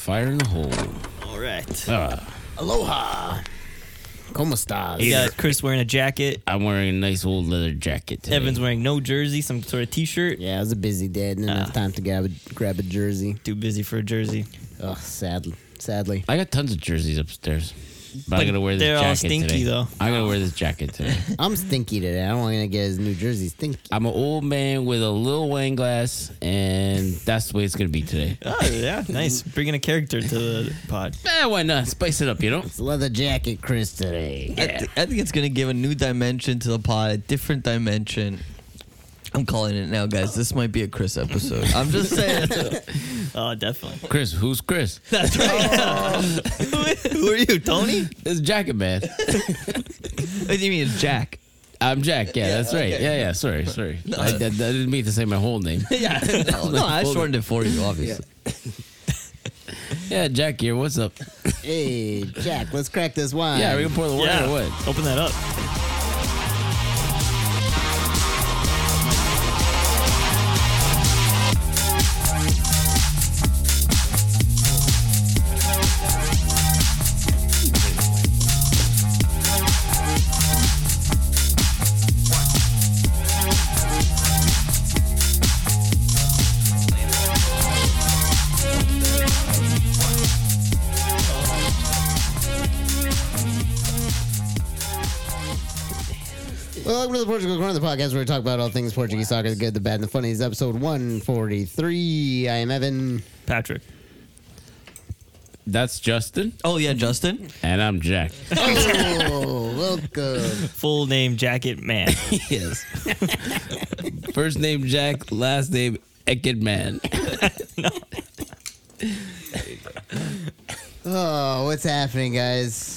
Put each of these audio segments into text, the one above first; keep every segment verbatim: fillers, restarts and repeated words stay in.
Fire in the hole. All right. Uh, Aloha. ¿Cómo estás? We got Chris wearing a jacket. I'm wearing a nice old leather jacket today. Evan's wearing no jersey, some sort of T-shirt. Yeah, it was a busy day. I didn't Ah. have time to grab a, grab a jersey. Too busy for a jersey. Oh, sadly. Sadly. I got tons of jerseys upstairs. But, But I'm going to wear this they're all jacket stinky, today. though. I'm going to wear this jacket today. I'm stinky today. I don't want to get his new jersey stinky. I'm an old man with a little wine glass, and that's the way it's going to be today. Oh, yeah. Nice. Bringing a character to the pod. Eh, why not? Spice it up, you know? It's a leather jacket, Chris, today. I, th- I think it's going to give a new dimension to the pod, a different dimension. I'm calling it now, guys. This might be a Chris episode. I'm just saying. Oh, definitely. Chris, who's Chris? That's right. Who are you, Tony? It's Jacket Man. What do you mean it's Jack? I'm Jack. Yeah, that's right. okay. Yeah, yeah. Sorry, sorry. I, I, I didn't mean to say my whole name. Yeah. No, no, I shortened it for you, obviously. Yeah, Jack here. What's up? Hey, Jack, let's crack this wine. Yeah, are we gonna pour the wine Yeah. or what? Open that up. Well, welcome to the Portugal Corner of the podcast where we talk about all things Portuguese soccer, the good, the bad, and the funny. It's episode one forty-three. I am Evan. Patrick. That's Justin, Oh, yeah, Justin? and I'm Jack. Oh, welcome. Full name, Jacket Man. Yes. First name Jack, last name Ekid Man. Oh, what's happening, guys?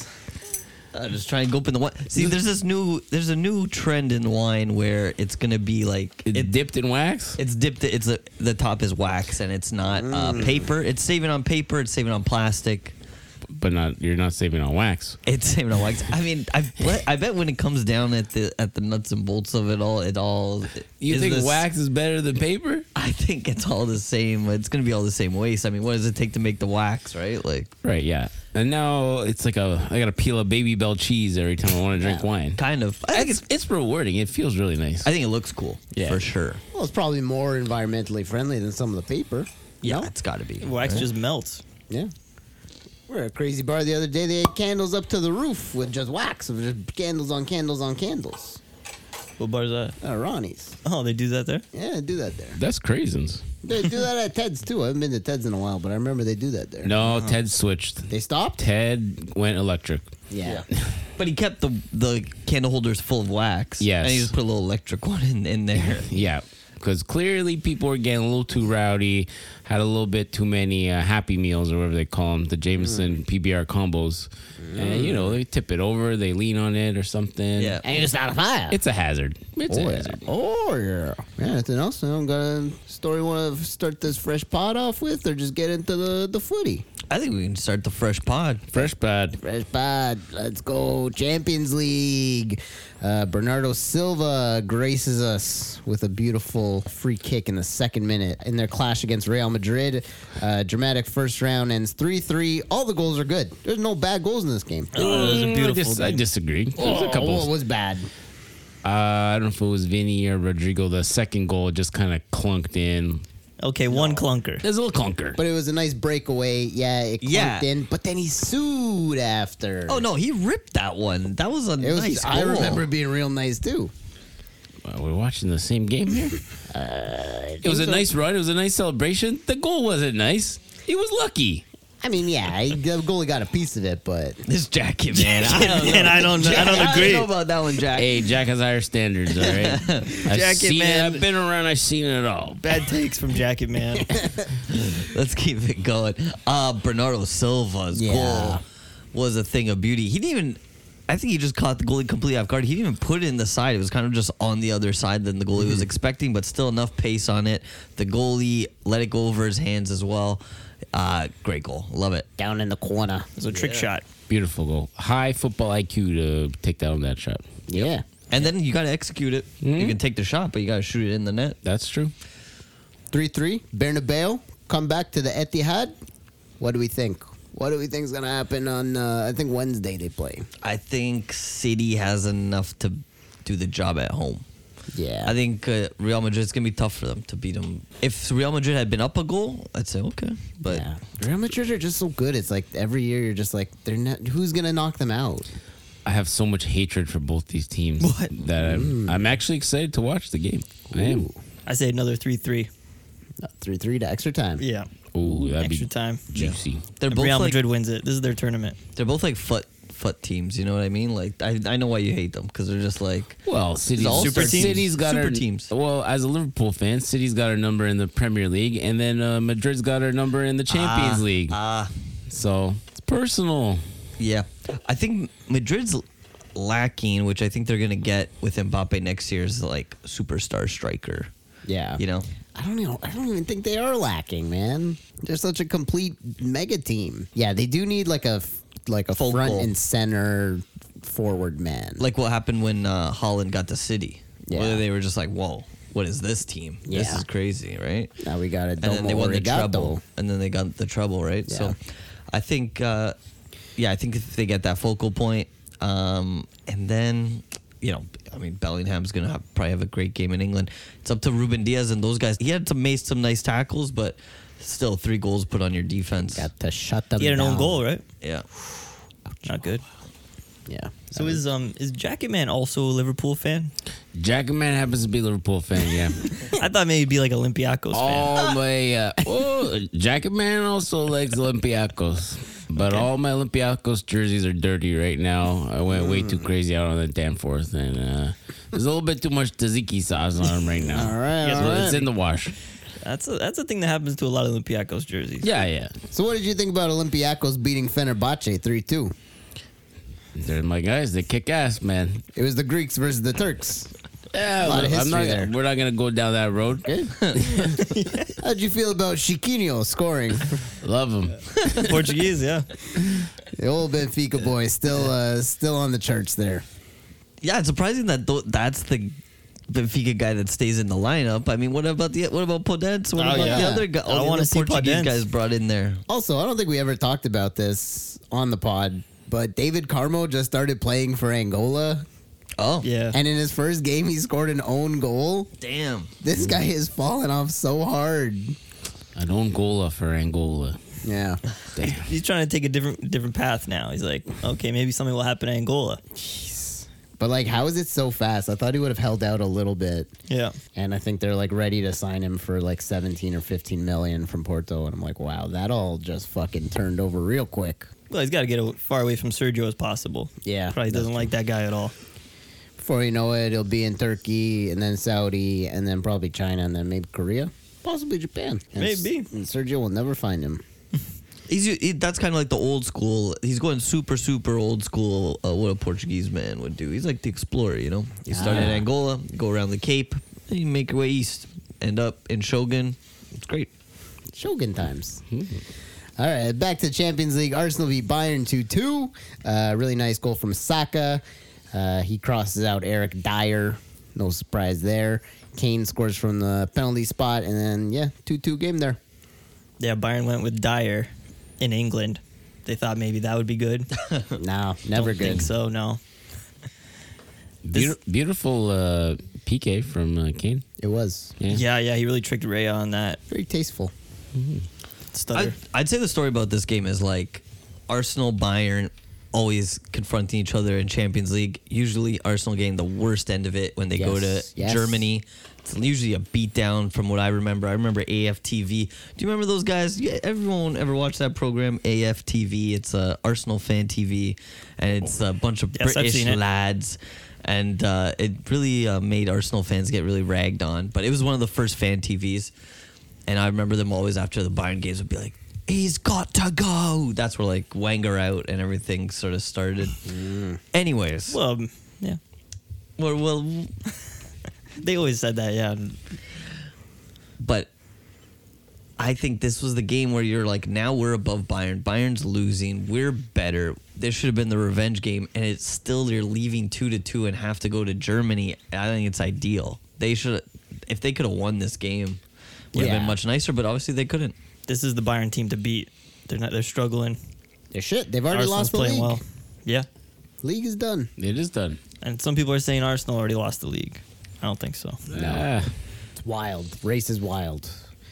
Uh, just try and go open the wine. See, there's this new, there's a new trend in wine where it's going to be like, It's it, dipped in wax. it's dipped, it's a, the top is wax and it's not uh, paper. It's saving on paper, it's saving on plastic. But not you're not saving on wax. It's saving on wax. I mean, I bet, I bet when it comes down at the at the nuts and bolts of it all, it all. You is think this- wax is better than paper? I think it's all the same. It's gonna be all the same waste. I mean, what does it take to make the wax, right? Like, Right, yeah. And now it's like a I gotta peel a Baby Bell cheese every time I want to drink Yeah. wine. kind of. I I think think it's. it's it's rewarding. It feels really nice. I think it looks cool. Yeah. for sure. Well, it's probably more environmentally friendly than some of the paper. Yeah, No? it's got to be. Wax right? just melts. Yeah. We're at a crazy bar the other day. They had candles up to the roof with just wax of just candles on candles on candles. What bar is that? Uh, Ronnie's. Oh, they do that there? Yeah, they do that there. That's craisins. They do that at Ted's too. I haven't been to Ted's in a while, but I remember they do that there. No, Ted switched. They stopped? Ted went electric. Yeah. But he kept the the candle holders full of wax. Yes. and he just put a little electric one in in there. Yeah, because clearly people were getting a little too rowdy, had a little bit too many uh, Happy Meals or whatever they call them, the Jameson P B R combos. And, you know, they tip it over, they lean on it or something. Yeah. And you start a fire. It's a hazard. It's oh, a yeah. hazard. Oh, yeah. Yeah, anything else? I don't got a story want to start this fresh pod off with or just get into the, the footy? I think we can start the fresh pod. Fresh bad. Fresh pod. Let's go. Champions League. Uh, Bernardo Silva graces us with a beautiful free kick in the second minute in their clash against Real Madrid. Uh, dramatic first round ends three three. All the goals are good. There's no bad goals in this game. Oh, it was a Mm, I, beautiful dis- I thing. disagree. There's a couple. What was bad? Uh, I don't know if it was Vinny or Rodrigo. The second goal just kind of clunked in. Okay, one clunker. There's a little clunker. But it was a nice breakaway. Yeah, it clunked Yeah. in. But then he sued after. Oh no, he ripped that one. That was a It was. nice I goal. remember it being real nice too. Uh, we're watching the same game here. Uh, It was a nice run. It was a nice celebration. The goal wasn't nice. He was lucky. I mean, yeah, he, the goalie got a piece of it, but This jacket, man. I don't know. And I don't, I don't I agree. don't know about that one, Jack. Hey, Jack has higher standards, all right? I've Jacket seen man. it. I've been around. I've seen it all. Bad takes from Jacket Man. Let's keep it going. Uh, Bernardo Silva's Yeah. goal was a thing of beauty. He didn't even. I think he just caught the goalie completely off guard. He didn't even put it in the side. It was kind of just on the other side than the goalie was expecting, but still enough pace on it. The goalie let it go over his hands as well. Uh, great goal. Love it. down in the corner. It was a trick shot. Beautiful goal. High football I Q to take down that shot. Yeah. And then you got to execute it. You can take the shot, but you got to shoot it in the net. That's true. three three. Bernabeu come back to the Etihad. What do we think? What do we think is gonna happen on? Uh, I think Wednesday they play. I think City has enough to do the job at home. Yeah, I think uh, Real Madrid's gonna be tough for them to beat them. If Real Madrid had been up a goal, I'd say okay, but yeah. Real Madrid are just so good. It's like every year you're just like, they're not. Who's gonna knock them out? I have so much hatred for both these teams What? that I'm, Mm. I'm actually excited to watch the game. I am. Ooh. I say another three three. Three three to extra time. Yeah. Ooh, that'd Extra be time. juicy. they're both Real like, Madrid wins it. This is their tournament. they're both like foot foot teams. You know what I mean? Like I I know why you hate them because they're just like Well, City's, all super teams? City's got Super our, teams. Well, as a Liverpool fan, City's got our number in the Premier League, and then uh, Madrid's got our number in the Champions ah, League. Ah, So it's personal. yeah. I think Madrid's lacking, which I think they're gonna get with Mbappe next year, is like superstar striker. Yeah. You know, I don't know. I don't even think they are lacking, man. They're such a complete mega team. Yeah, they do need like a f- like a Full front goal. and center forward man. like what happened when uh, Holland got to City. Yeah. Where they were just like, whoa, what is this team? This Yeah. is crazy, right? Now we got it. And then they won the treble, and then they got the treble, right? So, Yeah. I think, uh, yeah, I think if they get that focal point, um, and then, you know, I mean, Bellingham's gonna have, probably have a great game in England. It's up to Ruben Diaz and those guys. He had some made some nice tackles, but still three goals put on your defense. Got to shut them He had an down. own goal, right? Yeah, Not good. Yeah. So is um is Jacket Man also a Liverpool fan? Jacket Man happens to be a Liverpool fan, yeah. I thought maybe he'd be like Olympiacos fan. all my uh, oh, Jacket Man also likes Olympiacos, but all my Olympiacos jerseys are dirty right now. I went way too crazy out on the Danforth, and uh, there's a little bit too much tzatziki sauce on them right now. All right. Yes, all So right. it's in the wash. That's a that's a thing that happens to a lot of Olympiacos jerseys. Yeah, yeah. So what did you think about Olympiacos beating Fenerbahce three two? They're my guys. They kick ass, man. It was the Greeks versus the Turks. Yeah, A lot of I'm not, history there. we're not gonna go down that road. Good. How'd you feel about Chiquinho scoring? Love them. Portuguese, yeah. The old Benfica boy still uh, still on the charts there. yeah. It's surprising that th- that's the Benfica guy that stays in the lineup. I mean, what about the what about Podence? What Oh, about yeah. the other guy? I All the wanna other see Portuguese Podence. guys brought in there. Also, I don't think we ever talked about this on the pod, but David Carmo just started playing for Angola, Oh, Yeah. and in his first game, he scored an own goal. damn. This guy is falling off so hard. An Angola for Angola. Yeah. Damn. He's trying to take a different different path now. He's like, okay, maybe something will happen in Angola. But like, how is it so fast? I thought he would have held out a little bit, Yeah. and I think they're like ready to sign him for like seventeen or fifteen million from Porto, and I'm like, wow, that all just fucking turned over real quick. Well, he's got to get as far away from Sergio as possible. Yeah, Probably that's doesn't like that guy at all. Before you know it, he'll be in Turkey, and then Saudi, and then probably China, and then maybe Korea, possibly Japan. And Maybe. S- and Sergio will never find him. He's he, that's kind of like the old school. He's going super super old school. Uh, what a Portuguese man would do. He's like the explorer, you know. You start in Ah. Angola, go around the Cape, then you make your way east, end up in Shogun. It's great. Shogun times. All right, back to Champions League. Arsenal beat Bayern two two. Uh, really nice goal from Saka. Uh, he crosses out Eric Dyer. No surprise there. Kane scores from the penalty spot, and then, yeah, two two game there. Yeah, Bayern went with Dyer in England. They thought maybe that would be good. No, never Don't good. think so, no. Beautiful, beautiful uh, P K from uh, Kane. It was Yeah. Yeah, yeah, he really tricked Ray on that very tasteful. stutter. I, I'd say the story about this game is like Arsenal Bayern always confronting each other in Champions League. Usually Arsenal getting the worst end of it when they go to Yes, yes. Germany. It's usually a beatdown from what I remember. I remember A F T V. Do you remember those guys? Yeah, everyone ever watched that program? A F T V. It's uh, Arsenal Fan T V, and it's a bunch of Yes, I've British seen it. lads. And uh, it really uh, made Arsenal fans get really ragged on. But it was one of the first fan T Vs. And I remember them always after the Bayern games would be like, he's got to go. That's where like Wenger out and everything sort of started. Anyways, well, um, yeah. well, well, They always said that, yeah. but I think this was the game where you're like, now we're above Bayern. Bayern's losing. We're better. This should have been the revenge game, and it's still you're leaving two to two and have to go to Germany. I think it's ideal. They should, if they could have won this game, would have Yeah. been much nicer. But obviously they couldn't. This is the Bayern team to beat. They're not. They're struggling. They're shit. They've already Arsenal's lost the playing league. well. Yeah, League is done. It is done. and some people are saying Arsenal already lost the league. I don't think so. Ah, It's wild. Race is wild.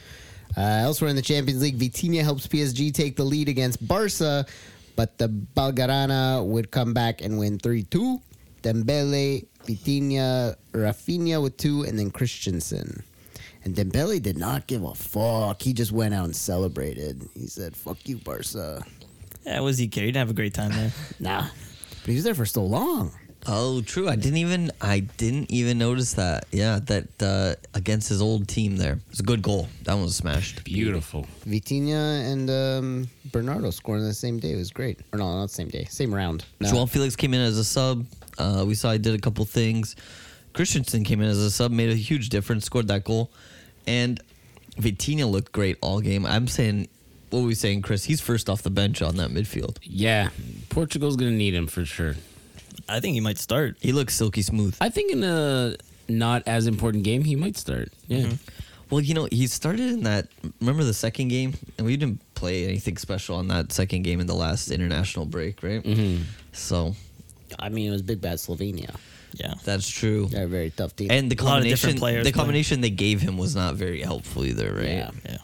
Uh, elsewhere in the Champions League, Vitinha helps P S G take the lead against Barca, but the Balgarana would come back and win three two. Dembele, Vitinha, Rafinha with two, and then Christensen. And Dembele did not give a fuck. He just went out and celebrated. He said, fuck you, Barca. Yeah, was he care? He didn't have a great time there. Nah. But he was there for so long. Oh, true. I didn't even I didn't even notice that. Yeah, that uh, against his old team there. It was a good goal. That one was smashed. beautiful. Vitinha and um, Bernardo scoring the same day. It was great. Or no, not the same day. Same round. No. João Felix came in as a sub. Uh, we saw he did a couple things. Christensen came in as a sub, made a huge difference, scored that goal. And Vitinha looked great all game. I'm saying, what were we saying, Chris? He's first off the bench on that midfield. Yeah, Portugal's gonna need him for sure. I think he might start. He looks silky smooth. I think in a not as important game, he might start. Yeah. Well, you know, he started in that. Remember the second game? And we didn't play anything special on that second game in the last international break, right? Mm-hmm. So I mean, it was big bad Slovenia. Yeah. that's true. They're a very tough team. And the A lot of combination, different players the playing. combination they gave him was not very helpful either, right? yeah. Yeah.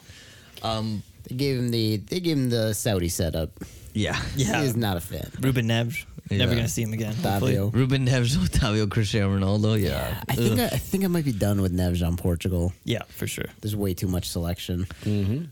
Um. They gave him the they gave him the Saudi setup. Yeah. Yeah. He is not a fan. Ruben Neves. Never Yeah. gonna see him again. hopefully. Fabio. Ruben Neves, Otavio, Cristiano Ronaldo. Yeah. I think I, Ugh. I think I might be done with Neves on Portugal. Yeah, for sure. There's way too much selection. Mm-hmm.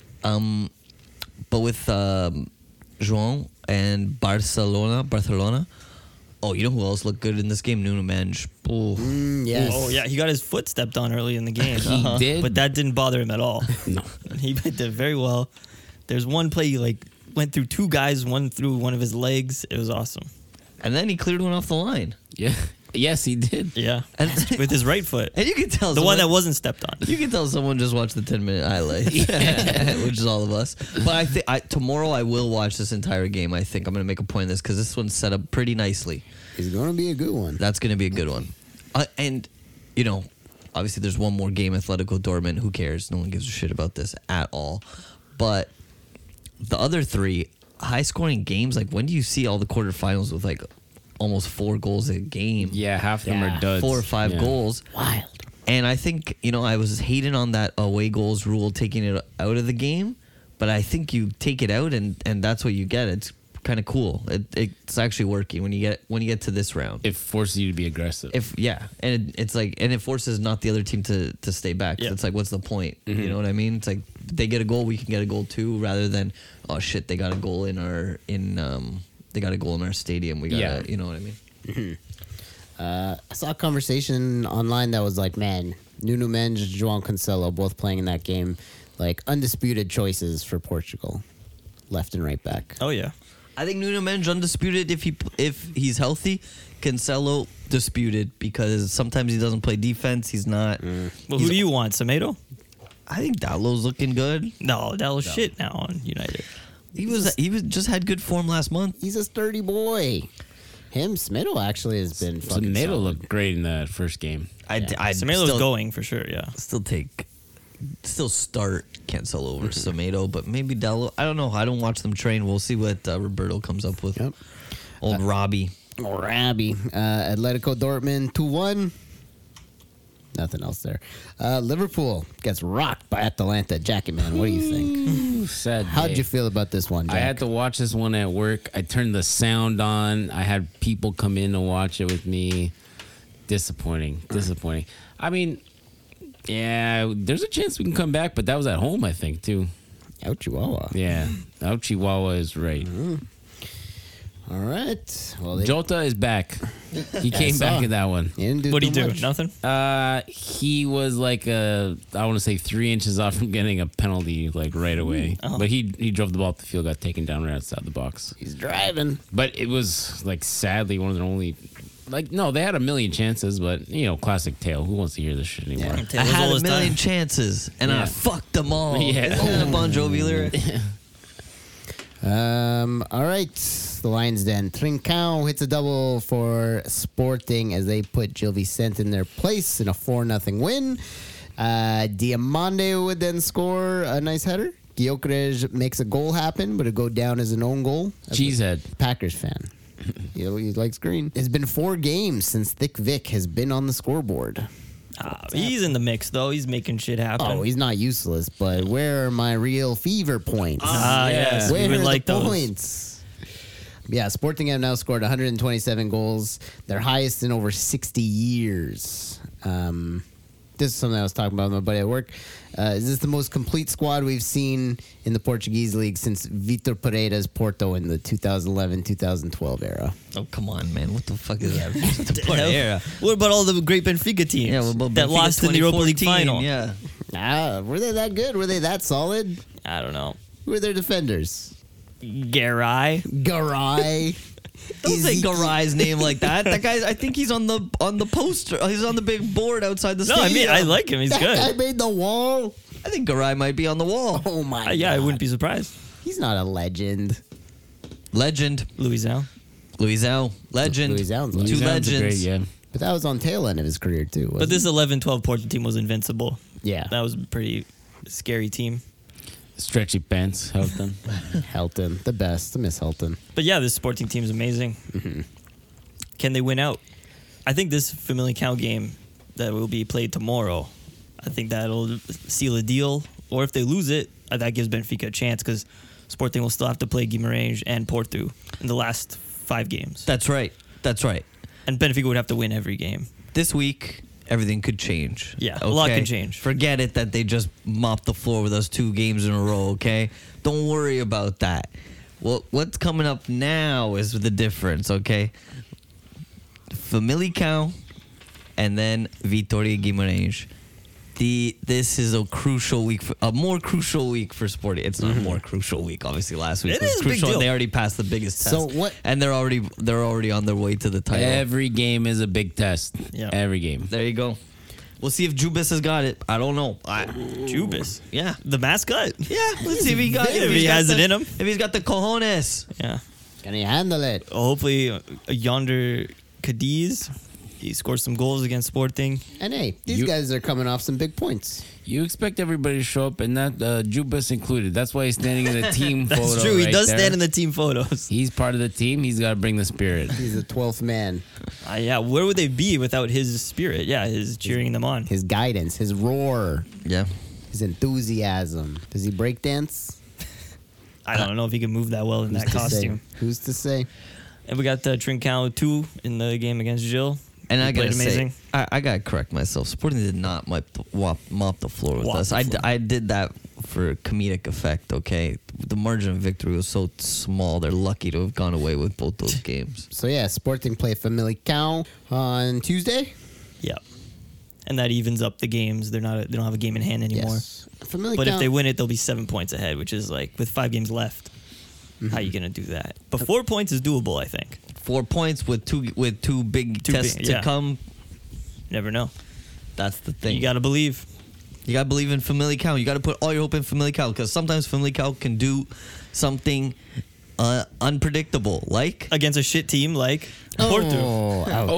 Um, but with um, João and Barcelona, Barcelona. Oh, you know who else looked good in this game? Nuno Mendes. Oh, Mm, yes. Oh yeah, he got his foot stepped on early in the game. He did? but that didn't bother him at all. No. He did very well. There's one play he like went through two guys, one through one of his legs. It was awesome. and then he cleared one off the line, Yeah. Yes, he did. Yeah, And- with his right foot, and you can tell the one that someone- wasn't stepped on. You can tell someone just watched the ten minute highlight, which is all of us. But I think I, tomorrow I will watch this entire game. I think I'm going to make a point of this because this one's set up pretty nicely. It's going to be a good one. That's going to be a good one. Uh, and, you know, obviously there's one more game, Atletico Dortmund. Who cares? No one gives a shit about this at all. But the other three high scoring games, like when do you see all the quarterfinals with like almost four goals a game? Yeah, half of them Yeah. are duds. Four or five Yeah. goals. Wild. And I think, you know, I was hating on that away goals rule, taking it out of the game. But I think you take it out and, and that's what you get. It's kind of cool. It, it's actually working when you get when you get to this round. It forces you to be aggressive. If yeah, and it, it's like, and it forces not the other team to to stay back. Yeah. It's like, what's the point? Mm-hmm. You know what I mean? It's like they get a goal, we can get a goal too, rather than oh shit, they got a goal in our in um they got a goal in our stadium. We got Yeah. to you know what I mean? Uh, I saw a conversation online that was like, man, Nuno Mendes, João Cancelo, both playing in that game, like undisputed choices for Portugal, left and right back. Oh yeah, I think Nuno Mendes undisputed if he if he's healthy. Cancelo disputed because sometimes he doesn't play defense. He's not. well, He's- who do you want, Semedo? I think Dalot's looking good. No, that was shit now on United. He was he was just had good form last month. He's a sturdy boy. Him, Smittle actually has been So fucking Nato solid. looked great in that first game. I Yeah. I Semedo's still, going for sure. Yeah, still take still start Cancelo over Semedo, but maybe Dalot. I don't know. I don't watch them train. We'll see what uh, Roberto comes up with. Yep. Old Robbie. Oh, Rabbi. Uh, Atletico Dortmund two one. Nothing else there. Uh, Liverpool gets rocked by Atalanta. Jackie, man, what do you think? Ooh, sad. How'd day. you feel about this one, Jack? I had to watch this one at work. I turned the sound on. I had people come in to watch it with me. Disappointing. Disappointing. I mean, yeah, there's a chance we can come back, but that was at home, I think, too. Out Chihuahua. Yeah. Al Chihuahua is right. All right. Well, they Jota is back. He came saw. back in that one. he didn't do what do you too do? much. Nothing. Uh, he was like uh, I want to say three inches off from getting a penalty like right away. Oh. But he he drove the ball up the field, got taken down right outside the box. He's driving. But it was like sadly one of their only. Like no, they had a million chances, but you know, classic tale. Who wants to hear this shit anymore? Yeah. I Taylor's had all a his million time. chances and Yeah. I fucked them all. Yeah. Isn't that a Bon Jovi lyric? Um. All right. The Lions Den. Trincão hits a double for Sporting as they put Gil Vicente in their place in a four nothing win. Uh, Diamande would then score a nice header Gyökeres makes a goal happen, but it go down as an own goal. That's Cheesehead. a Packers fan. You know, he likes green. It's been four games since Thick Vic has been on the scoreboard. Ah, he's in the mix though. He's making shit happen. Oh, he's not useless, but where are my real fever points? Ah, yes. Where We would are like the those. points? Yeah, Sporting have now scored one hundred twenty-seven goals, their highest in over sixty years. Um, this is something I was talking about with my buddy at work. Uh, is this the most complete squad we've seen in the Portuguese league since Vitor Pereira's Porto in the two thousand eleven two thousand twelve era? Oh, come on, man. What the fuck is that? The Hell, Pereira. What about all the great Benfica teams Yeah, what about that Benfica lost in the Europa League twenty final? fourteen? Yeah. Ah, were they that good? Were they that solid? I don't know. Who were their defenders? Garay. Garay. Don't say Ezekiel- Garai's name like that. That guy, I think he's on the on the poster. He's on the big board outside the No, I stadium. mean I like him. He's That guy good. made the wall. I think Garay might be on the wall. Oh my Uh, yeah, I God. wouldn't be surprised. He's not a legend. Legend. Louisel. Luisao. Legend. Luisão's Two legend. Sounds legends. great, yeah. But that was on tail end of his career too. But wasn't this eleven twelve Porto team was invincible. Yeah. That was a pretty scary team. Stretchy pants helped them. it? Helton, the best. I miss Helton. But yeah, this Sporting team is amazing. Can they win out? I think this Famalicão game that will be played tomorrow, I think that'll seal a deal. Or if they lose it, uh, that gives Benfica a chance because Sporting will still have to play Guimarães and Porto in the last five games. That's right. That's right. And Benfica would have to win every game. This week, everything could change. Yeah, a lot can change. Forget it that they just mopped the floor with us two games in a row, okay? Don't worry about that. Well, what's coming up now is the difference, okay? Famalicão and then Vitória Guimarães. The this is a crucial week, for, a more crucial week for Sporting. It's not a more crucial week. Obviously, last week It was is a big crucial. deal. And they already passed the biggest test. So what- And they're already they're already on their way to the title. Every game is a big test. Yeah. Every game. There you go. We'll see if Jubis has got it. I don't know. I, Jubis. yeah. The mascot. Yeah. Let's see if he got If if he he's got has the- it in him. If he's got the cojones. Yeah. Can he handle it? Hopefully, uh, Yonder Cadiz, he scores some goals against Sporting. And hey, these You- guys are coming off some big points. You expect everybody to show up, and that uh, Jubas included. That's why he's standing in the team That's photo. true. He right does there. stand in the team photos. He's part of the team. He's got to bring the spirit. He's the twelfth man. Uh, yeah, where would they be without his spirit? Yeah, his cheering them on. His guidance, his roar, Yeah. his enthusiasm. Does he break dance? I don't know if he can move that well in that to costume. Say? Who's to say? And we got uh, Trincao two in the game against Gilles. And He I gotta played amazing. say, I, I gotta correct myself. Sporting did not mop the, wop, mop the floor with Wop us. the I, d- floor. I did that for comedic effect. Okay, the margin of victory was so small. They're lucky to have gone away with both those games. So yeah, Sporting play Famalicão on Tuesday. Yeah, and that evens up the games. They're not. They don't have a game in hand anymore. Yes. Famalicão. But if they win it, they'll be seven points ahead, which is like with five games left. How you gonna do that? But four points is doable, I think. Four points with two with two big Two tests big- to yeah. come. Never know. That's the thing. You gotta believe. You gotta believe in Famalicão. You gotta put all your hope in Famalicão because sometimes Famalicão can do something uh, unpredictable, like Against a shit team like Porto. Oh, ouch.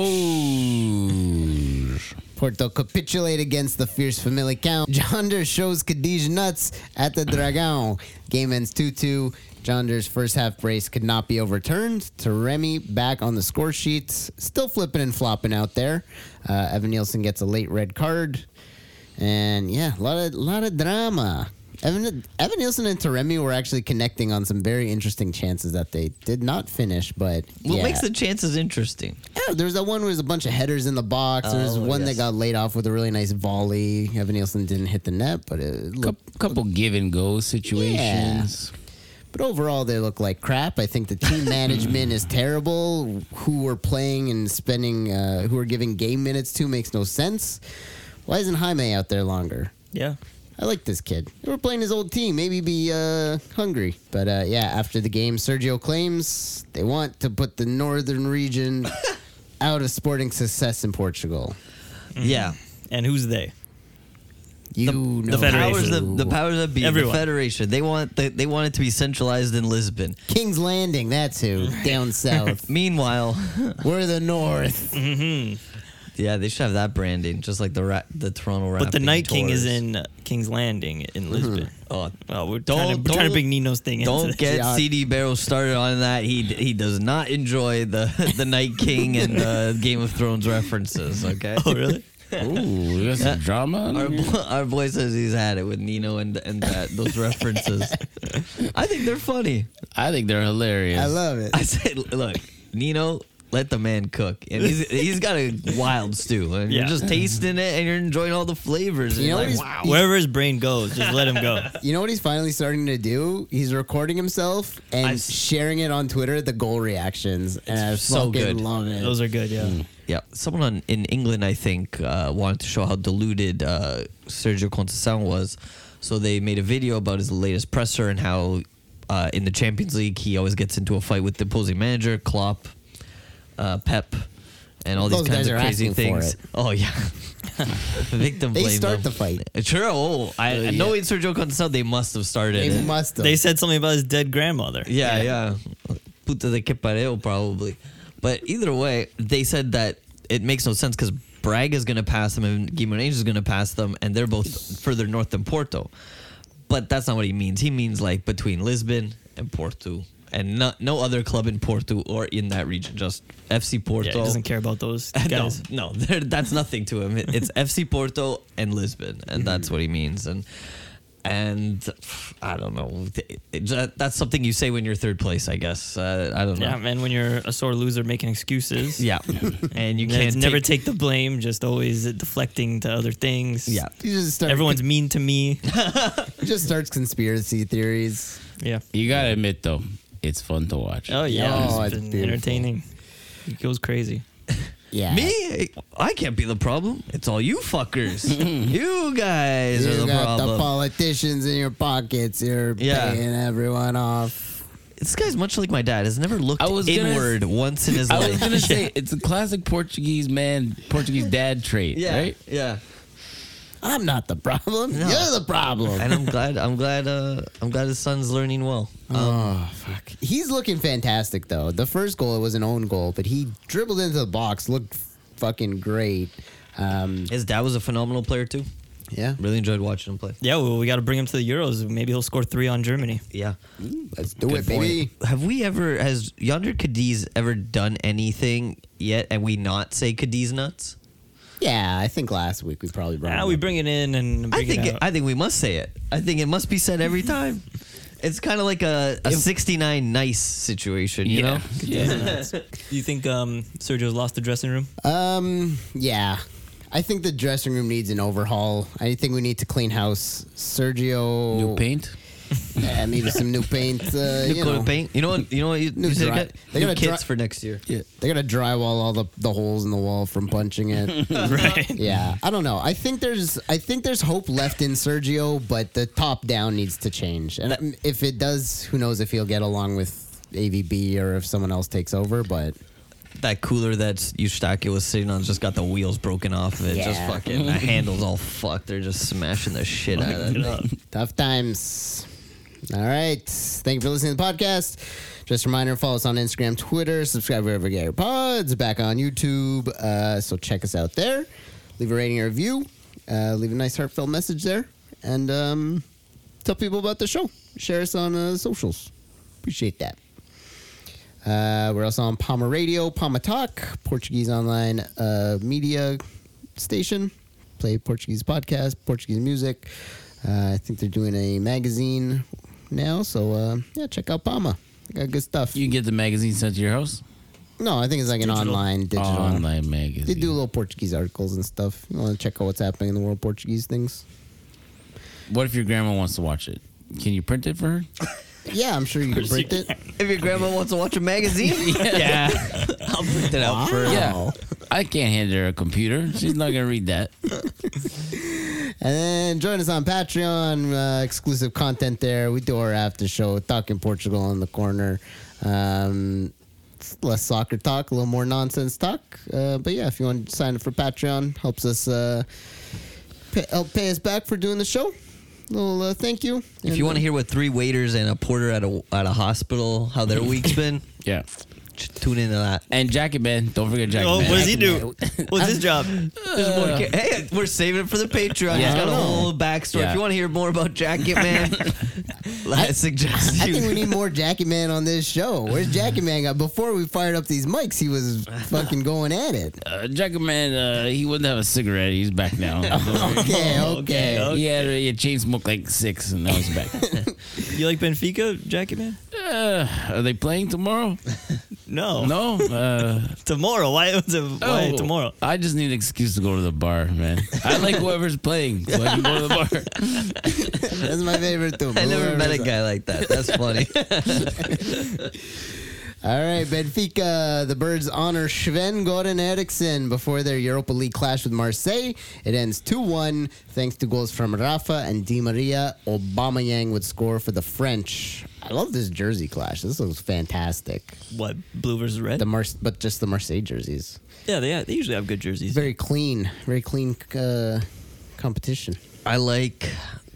Oh. Porto capitulate against the fierce Famalicão. Jonder shows Cadiz nuts at the Dragão. Game ends two two. Jonder's first half brace could not be overturned. Taremi back on the score sheets. Still flipping and flopping out there. Uh, Evan Nielsen gets a late red card. And yeah, a lot of, lot of drama. Evan, Evan Nielsen and Taremi were actually connecting on some very interesting chances that they did not finish. But what yeah. makes the chances interesting. Yeah, there's that one where there's a bunch of headers in the box. There's Oh, one yes. that got laid off with a really nice volley. Evan Nielsen didn't hit the net, but it looked. Couple, couple give and go situations. But overall, they look like crap. I think the team management is terrible. Who we're playing and spending, uh, who we're giving game minutes to makes no sense. Why isn't Jaime out there longer? Yeah. I like this kid. They were playing his old team. Maybe be uh, hungry. But uh, yeah, after the game, Sergio claims they want to put the northern region out of sporting success in Portugal. Yeah. And who's they? You The- know the Federation. Powers that, the powers that be, Everyone. the Federation. They want the, they want it to be centralized in Lisbon. King's Landing, that's who. Down south. Meanwhile, We're the north. Mm-hmm. Yeah, they should have that branding, just like the ra- the Toronto Raptors. But the Night King is in uh, King's Landing in Lisbon. Oh, Well, we're Don't- trying to, we're trying to don't- bring Nino's thing into don't this. get Yeah. C D Barrow started on that. He he does not enjoy the the Night King and the Game of Thrones references. Okay. Oh, really? Ooh, we got some drama. Our, on here? bo- our boy says he's had it with Nino and and that those references. I think they're funny. I think they're hilarious. I love it. I said, look, Nino, let the man cook, and he's he's got a wild stew, and Yeah. you're just tasting it, and you're enjoying all the flavors. And You know you're what like, he's- wow. Wherever his brain goes, just let him go. You know what he's finally starting to do? He's recording himself and I- sharing it on Twitter, the goal reactions. And I so fucking good. love it. Those are good, yeah. Yeah, someone on, in England, I think, uh, wanted to show how deluded uh, Sergio Conceição was. So they made a video about his latest presser and how uh, in the Champions League he always gets into a fight with the opposing manager, Klopp, uh, Pep, and all Those these kinds guys of are crazy asking for things. it. Oh yeah, victim They blame start them. the fight. Sure. Oh, I Uh, knowing Sergio Conceição, they must have started. They it. must have. They said something about his dead grandmother. Yeah, yeah. Puta de que pareo, probably. But either way, they said that it makes no sense because Braga's going to pass them and Guimarães is going to pass them, and they're both further north than Porto. But that's not what he means. He means like between Lisbon and Porto, and no, no other club in Porto or in that region, just F C Porto. Yeah, he doesn't care about those no, guys. no, there- that's nothing to him. It- It's F C Porto and Lisbon, and that's what he means. And and I don't know. It- it- that's something you say when you're third place, I guess. Uh, I don't know. Yeah, man, when you're a sore loser making excuses. Yeah, and you And can't it's never take, take the blame, just always deflecting to other things. Yeah, He just start, Everyone's mean to me. he just starts conspiracy theories. Yeah. You gotta admit though, it's fun to watch. Oh, yeah. Oh, it's it's been beautiful. entertaining. He goes crazy. Yeah. me, I can't be the problem. It's all you fuckers. You guys You are the got the problem. politicians in your pockets. You're Yeah. paying everyone off. This guy's much like my dad. Has never looked I was gonna- inward once in his I life. was gonna say it's a classic Portuguese man, Portuguese dad trait, yeah, right? yeah. I'm not the problem. No. You're the problem. And I'm glad. I'm glad. Uh, I'm glad his son's learning well. Oh fuck! He's looking fantastic though. The first goal, it was an own goal, but he dribbled into the box, looked fucking great. Um, His dad was a phenomenal player too. yeah, Really enjoyed watching him play. Yeah, well, we got to bring him to the Euros. Maybe he'll score three on Germany. Yeah. let's do Good it, baby. point. Have we ever? Has Yonder Cadiz ever done anything yet, and we not say Cadiz nuts? Yeah, I think last week we probably brought. Ah, him we up. bring it in and I bring think. it It, out. I think we must say it. I think it must be said every time. It's kind of like a, a sixty-nine nice situation, you know? Yeah. Do you think um, Sergio's lost the dressing room? Um, yeah. I think the dressing room needs an overhaul. I think we need to clean house. Sergio, New paint. Yeah, maybe some new paint. Uh, New you coat know. of paint. You know what? You know what? You, New you said dry- get they new gotta kits dry- for next year. Yeah, they gotta drywall all the, the holes in the wall from punching it. Right. Yeah, I don't know. I think there's I think there's hope left in Sergio, but the top down needs to change. And um, if it does, who knows if he'll get along with A V B or if someone else takes over. But That cooler that Eustachio was sitting on just got the wheels broken off of it. Just Yeah. fucking the handle's all fucked. They're just smashing the shit out of that thing. tough times. All right. Thank you for listening to the podcast. Just a reminder, follow us on Instagram, Twitter, subscribe wherever you get your pods, back on YouTube. Uh, so check us out there. Leave a rating or review. Uh, leave a nice heartfelt message there. And um, tell people about the show. Share us on uh, socials. Appreciate that. Uh, we're also on Palma Radio, Palma Talk, Portuguese online uh, media station. Play Portuguese podcast, Portuguese music. Uh, I think they're doing a magazine now, so uh, yeah, check out Palma. They got good stuff. You can get the magazine sent to your house. No, I think it's like an Digital. online digital. Online magazine. They do little Portuguese articles and stuff. You want to check out what's happening in the world Portuguese things? What if your grandma wants to watch it? Can you print it for her? Yeah, I'm sure you can print it. If your grandma wants to watch a magazine, yeah, I'll print it out for her. Wow. I can't hand her a computer. She's not gonna read that. And then join us on Patreon, uh, exclusive content there. We do our after show, Talking Portugal in the corner. Um, it's less soccer talk, a little more nonsense talk. Uh, but yeah, if you want to sign up for Patreon, helps us uh, pay, help pay us back for doing the show. A little uh, thank you. If you want to hear what three waiters and a porter at a at a hospital how their week's been, Yeah. Ch- Tune into that. And Jackie Man, don't forget Jackie Oh, Man. what does he do? What's his job? There's more ca- hey, we're saving it for the Patreon. Yeah. He's got a I know. whole backstory. Yeah. If you want to hear more about Jacket Man, I suggest I you. think we need more Jackie Man on this show. Where's Jackie Man? Got before we fired up these mics, he was fucking going at it. Uh, Jackie Man, uh, he wouldn't have a cigarette. He's back now. Okay, Oh, okay. okay. He had a, he had chain smoked like six, and now he's back. You like Benfica, Jackie Man? uh, are they playing tomorrow? No. No. Uh, Tomorrow. Why was it? Why oh, tomorrow? I just need an excuse to go to the bar, man. I like whoever's playing, so I can go to the bar. That's my favorite too. I never met a guy like that. That's funny. All right, Benfica. The Birds honor Sven Goran Eriksson before their Europa League clash with Marseille. It ends two one thanks to goals from Rafa and Di Maria. Aubameyang would score for the French. I love this jersey clash. This looks fantastic. What? Blue versus red? The Mar- but just the Marseille jerseys. yeah, they they usually have good jerseys. Very clean, very clean uh, competition. I like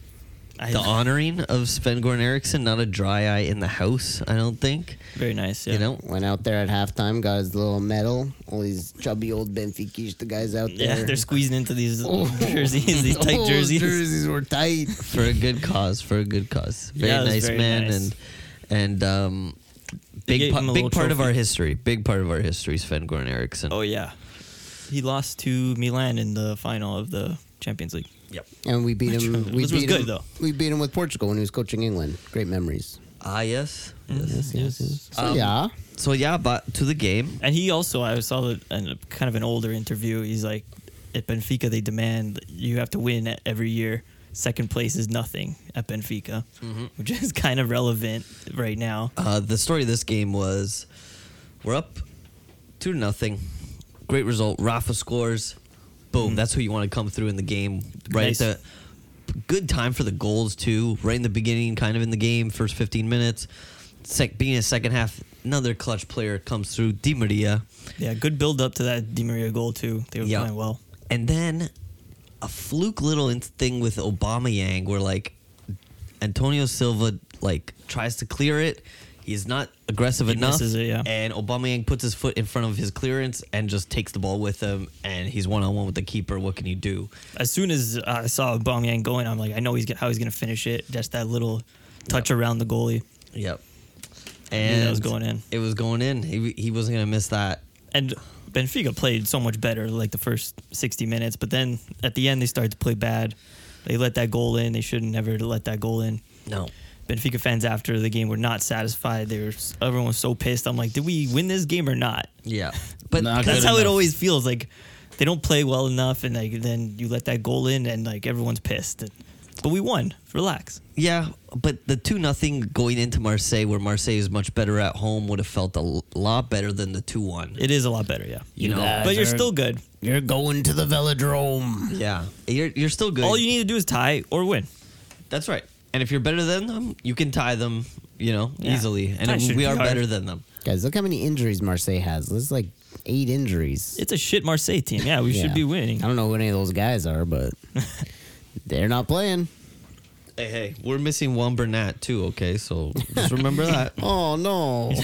I, the honoring of Sven Goran Eriksson, not a dry eye in the house, I don't think. Very nice. Yeah. You know? Went out there at halftime, got his little medal. All these chubby old Benfica guys out there. Yeah, they're squeezing into these Oh. jerseys, these tight Those jerseys. jerseys were tight. For a good cause, for a good cause. Very Yeah, it was nice very man nice. and and um They big gave pa- him a big little part of trophy. our history. Big part of our history, Sven Goran Eriksson. Oh yeah, he lost to Milan in the final of the Champions League. Yep. And we beat him. We This was beat good, him, though. We beat him with Portugal when he was coaching England. Great memories. Ah, yes. Yes, yes, yes. So Um, yeah, So yeah, but to the game. And he also, I saw the, an, kind of an older interview. He's like, at Benfica, they demand that you have to win every year. Second place is nothing at Benfica, which is kind of relevant right now. Uh, the story of this game was we're up two to nothing. Great result. Rafa scores. Boom. That's who you want to come through in the game. Right Nice. at the good time for the goals too. Right in the beginning, kind of in the game, first fifteen minutes. Sec- being a second half, another clutch player comes through. Di Maria. Yeah, good build up to that Di Maria goal too. They were Yeah. playing well. And then a fluke little in- thing with Aubameyang where like Antonio Silva like tries to clear it. He's not aggressive He enough. misses it, yeah. And Aubameyang puts his foot in front of his clearance and just takes the ball with him. And he's one on one with the keeper. What can you do? As soon as I saw Aubameyang going, I'm like, I know he's get- how he's gonna finish it. Just that little touch around the goalie. Yep. knew And that was going in. It was going in. He he wasn't gonna miss that. And Benfica played so much better, like the first sixty minutes. But then at the end, they started to play bad. They let that goal in. They should never let that goal in. No. Benfica fans after the game were not satisfied. They were everyone was so pissed. I'm like, did we win this game or not? Yeah. But Not That's good how it enough. always feels. Like they don't play well enough, and like then you let that goal in, and like everyone's pissed. But we won. Relax. yeah, but the two nothing going into Marseille, where Marseille is much better at home, would have felt a l- lot better than the two one. It is a lot better, yeah. You know, guys But you're are- still good. you're going to the Velodrome. Yeah, you're you're still good. All you need to do is tie or win. That's right. And if you're better than them, you can tie them, you know, Yeah. easily. And Tie if shouldn't we be are hard. better than them. Guys, look how many injuries Marseille has. There's like eight injuries. It's a shit Marseille team. Yeah, we Yeah. should be winning. I don't know who any of those guys are, but they're not playing. Hey, hey, we're missing Juan Bernat too. Okay, so just remember that. Oh no!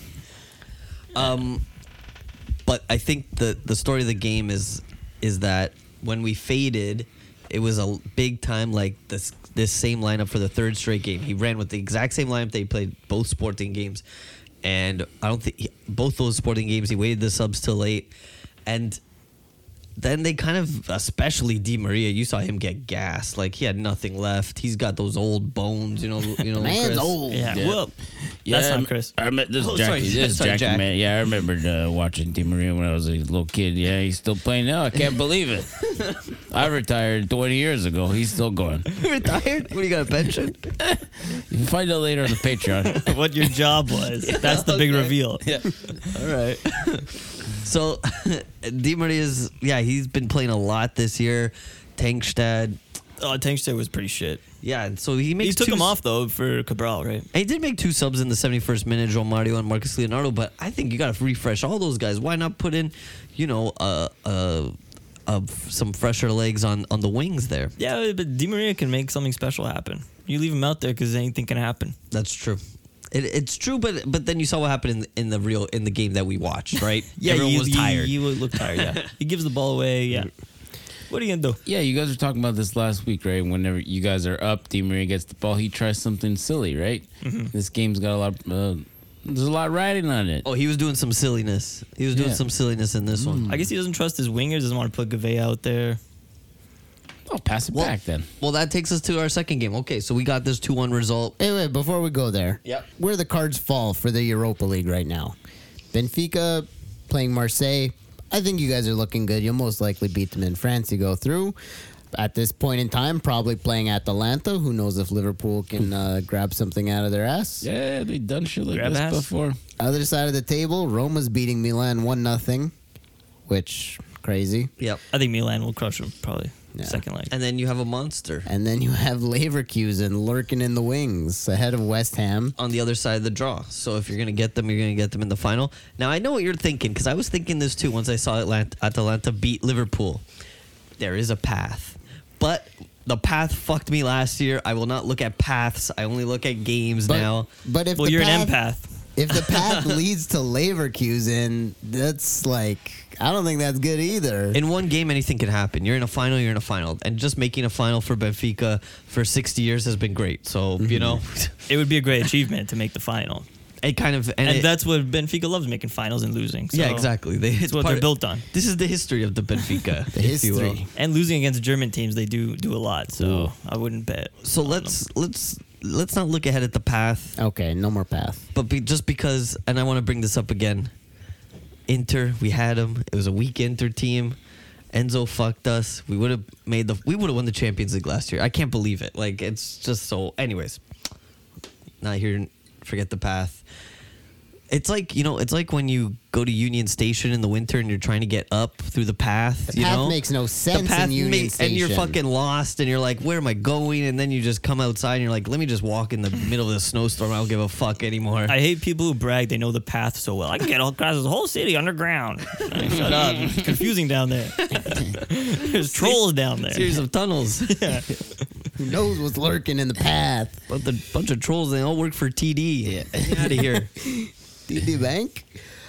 Um, but I think the the story of the game is is that when we faded, it was a big time like this this same lineup for the third straight game. He ran with the exact same lineup they played both Sporting games, and I don't think he, both those Sporting games he waited the subs till late, and then they kind of, especially Di Maria, you saw him get gassed. Like he had nothing left. He's got those old bones, you know. You know, Man's Chris. old. Yeah, Yeah. well, Yeah, that's I- not Chris. I remember this is Oh, Jackie. sorry. This is Sorry, Jackie, Jack. man. Yeah, I remember uh, watching Di Maria when I was a little kid. Yeah, he's still playing now. I can't believe it. I retired twenty years ago. He's still going. Retired? What do you got a pension? You can find out later on the Patreon. What your job was. That's the big okay. reveal. yeah. All right. So, Di Maria's, yeah, he's been playing a lot this year. Tankstad, Oh, Tankstad was pretty shit. yeah, and so he makes He took two him s- off though for Cabral, right? And he did make two subs in the seventy-first minute, João Mario and Marcus Leonardo, but I think you got to refresh all those guys. Why not put in, you know, uh, uh, uh, some fresher legs on, on the wings there? Yeah, but Di Maria can make something special happen. You leave him out there because anything can happen. That's true. It, it's true, but but then you saw what happened in the, in the real in the game that we watched, right? Yeah, Everyone you, was you- tired. You, look tired. Yeah, he gives the ball away. Yeah. What are you gonna do? Yeah, you guys were talking about this last week, right? Whenever you guys are up, Di Maria gets the ball, he tries something silly, right? Mm-hmm. This game's got a lot. Of, uh, there's a lot riding on it. Oh, he was doing some silliness. He was doing Yeah. some silliness in this one. I guess he doesn't trust his wingers. Doesn't want to put Gavea out there. Oh, pass it Well, back then. well, that takes us to our second game. Okay, so we got this two one result. Hey, wait, before we go there, Yep. where the cards fall for the Europa League right now. Benfica playing Marseille. I think you guys are looking good. You'll most likely beat them in France. You go through. At this point in time, probably playing Atalanta. Who knows if Liverpool can uh, grab something out of their ass? Yeah, they done shit like Grab this ass. before. Other side of the table, Roma's beating Milan one nothing, which crazy. Yep. I think Milan will crush him probably Yeah. second leg. And then you have a monster And then you have Leverkusen lurking in the wings ahead of West Ham. on the other side of the draw. So if you're gonna get them, you're gonna get them in the final. Now I know what you're thinking because I was thinking this too once I saw Atlanta, Atalanta beat Liverpool. There is a path, but the path fucked me last year. I will not look at paths. I only look at games But, now. but if Well, the you're path, an empath. if the path leads to Leverkusen, that's like I don't think that's good either. In one game, anything can happen. You're in a final, you're in a final. And just making a final for Benfica for sixty years has been great. So, you know, It would be a great achievement to make the final. it kind of. And it- that's what Benfica loves, making finals and losing. So yeah, exactly. They, It's what part- they're built on. This is the history of the Benfica. The if you will. history. And losing against German teams, they do do a lot. So I wouldn't bet. So on let's them. let's let's not look ahead at the path, Okay, no more path. but be, just because, and I want to bring this up again. Inter, we had them. It was a weak Inter team. Enzo fucked us. We would have made the. We would have won the Champions League last year. I can't believe it. Like it's just so. Anyways, not here. Forget the path. It's like you know. It's like when you go to Union Station in the winter and you're trying to get up through the path. The you path know? makes no sense The path in Union ma- and you're Station. fucking lost and you're like, where am I going? And then you just come outside and you're like, let me just walk in the middle of the snowstorm. I don't give a fuck anymore. I hate people who brag they know the path so well. I can get all across the whole city underground. I mean, shut up. It's confusing down there. There's trolls down there. Series of tunnels. Who knows what's lurking in the path? But the bunch of trolls, they all work for T D. Get out of here. T D Bank.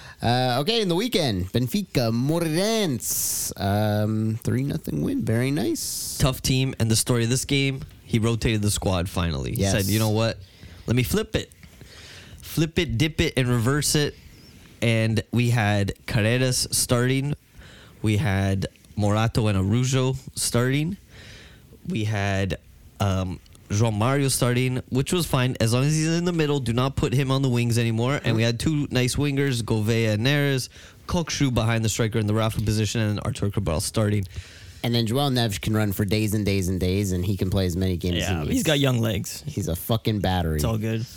Uh, okay, in the weekend, Benfica Moreirense, um, three nothing win. Very nice. Tough team. And the story of this game, he rotated the squad finally. He Yes. said, you know what? Let me flip it. Flip it, dip it, and reverse it. And we had Carreras starting. We had Morato and Arujo starting. We had um, João Mario starting, which was fine. As long as he's in the middle, do not put him on the wings anymore. And we had two nice wingers, Gouveia and Neres. Kokshu behind the striker in the Rafa position, and Artur Cabral starting. And then Joel Neves can run for days and days and days, and he can play as many games as Yeah, he needs. he's got young legs. He's a fucking battery. It's all good.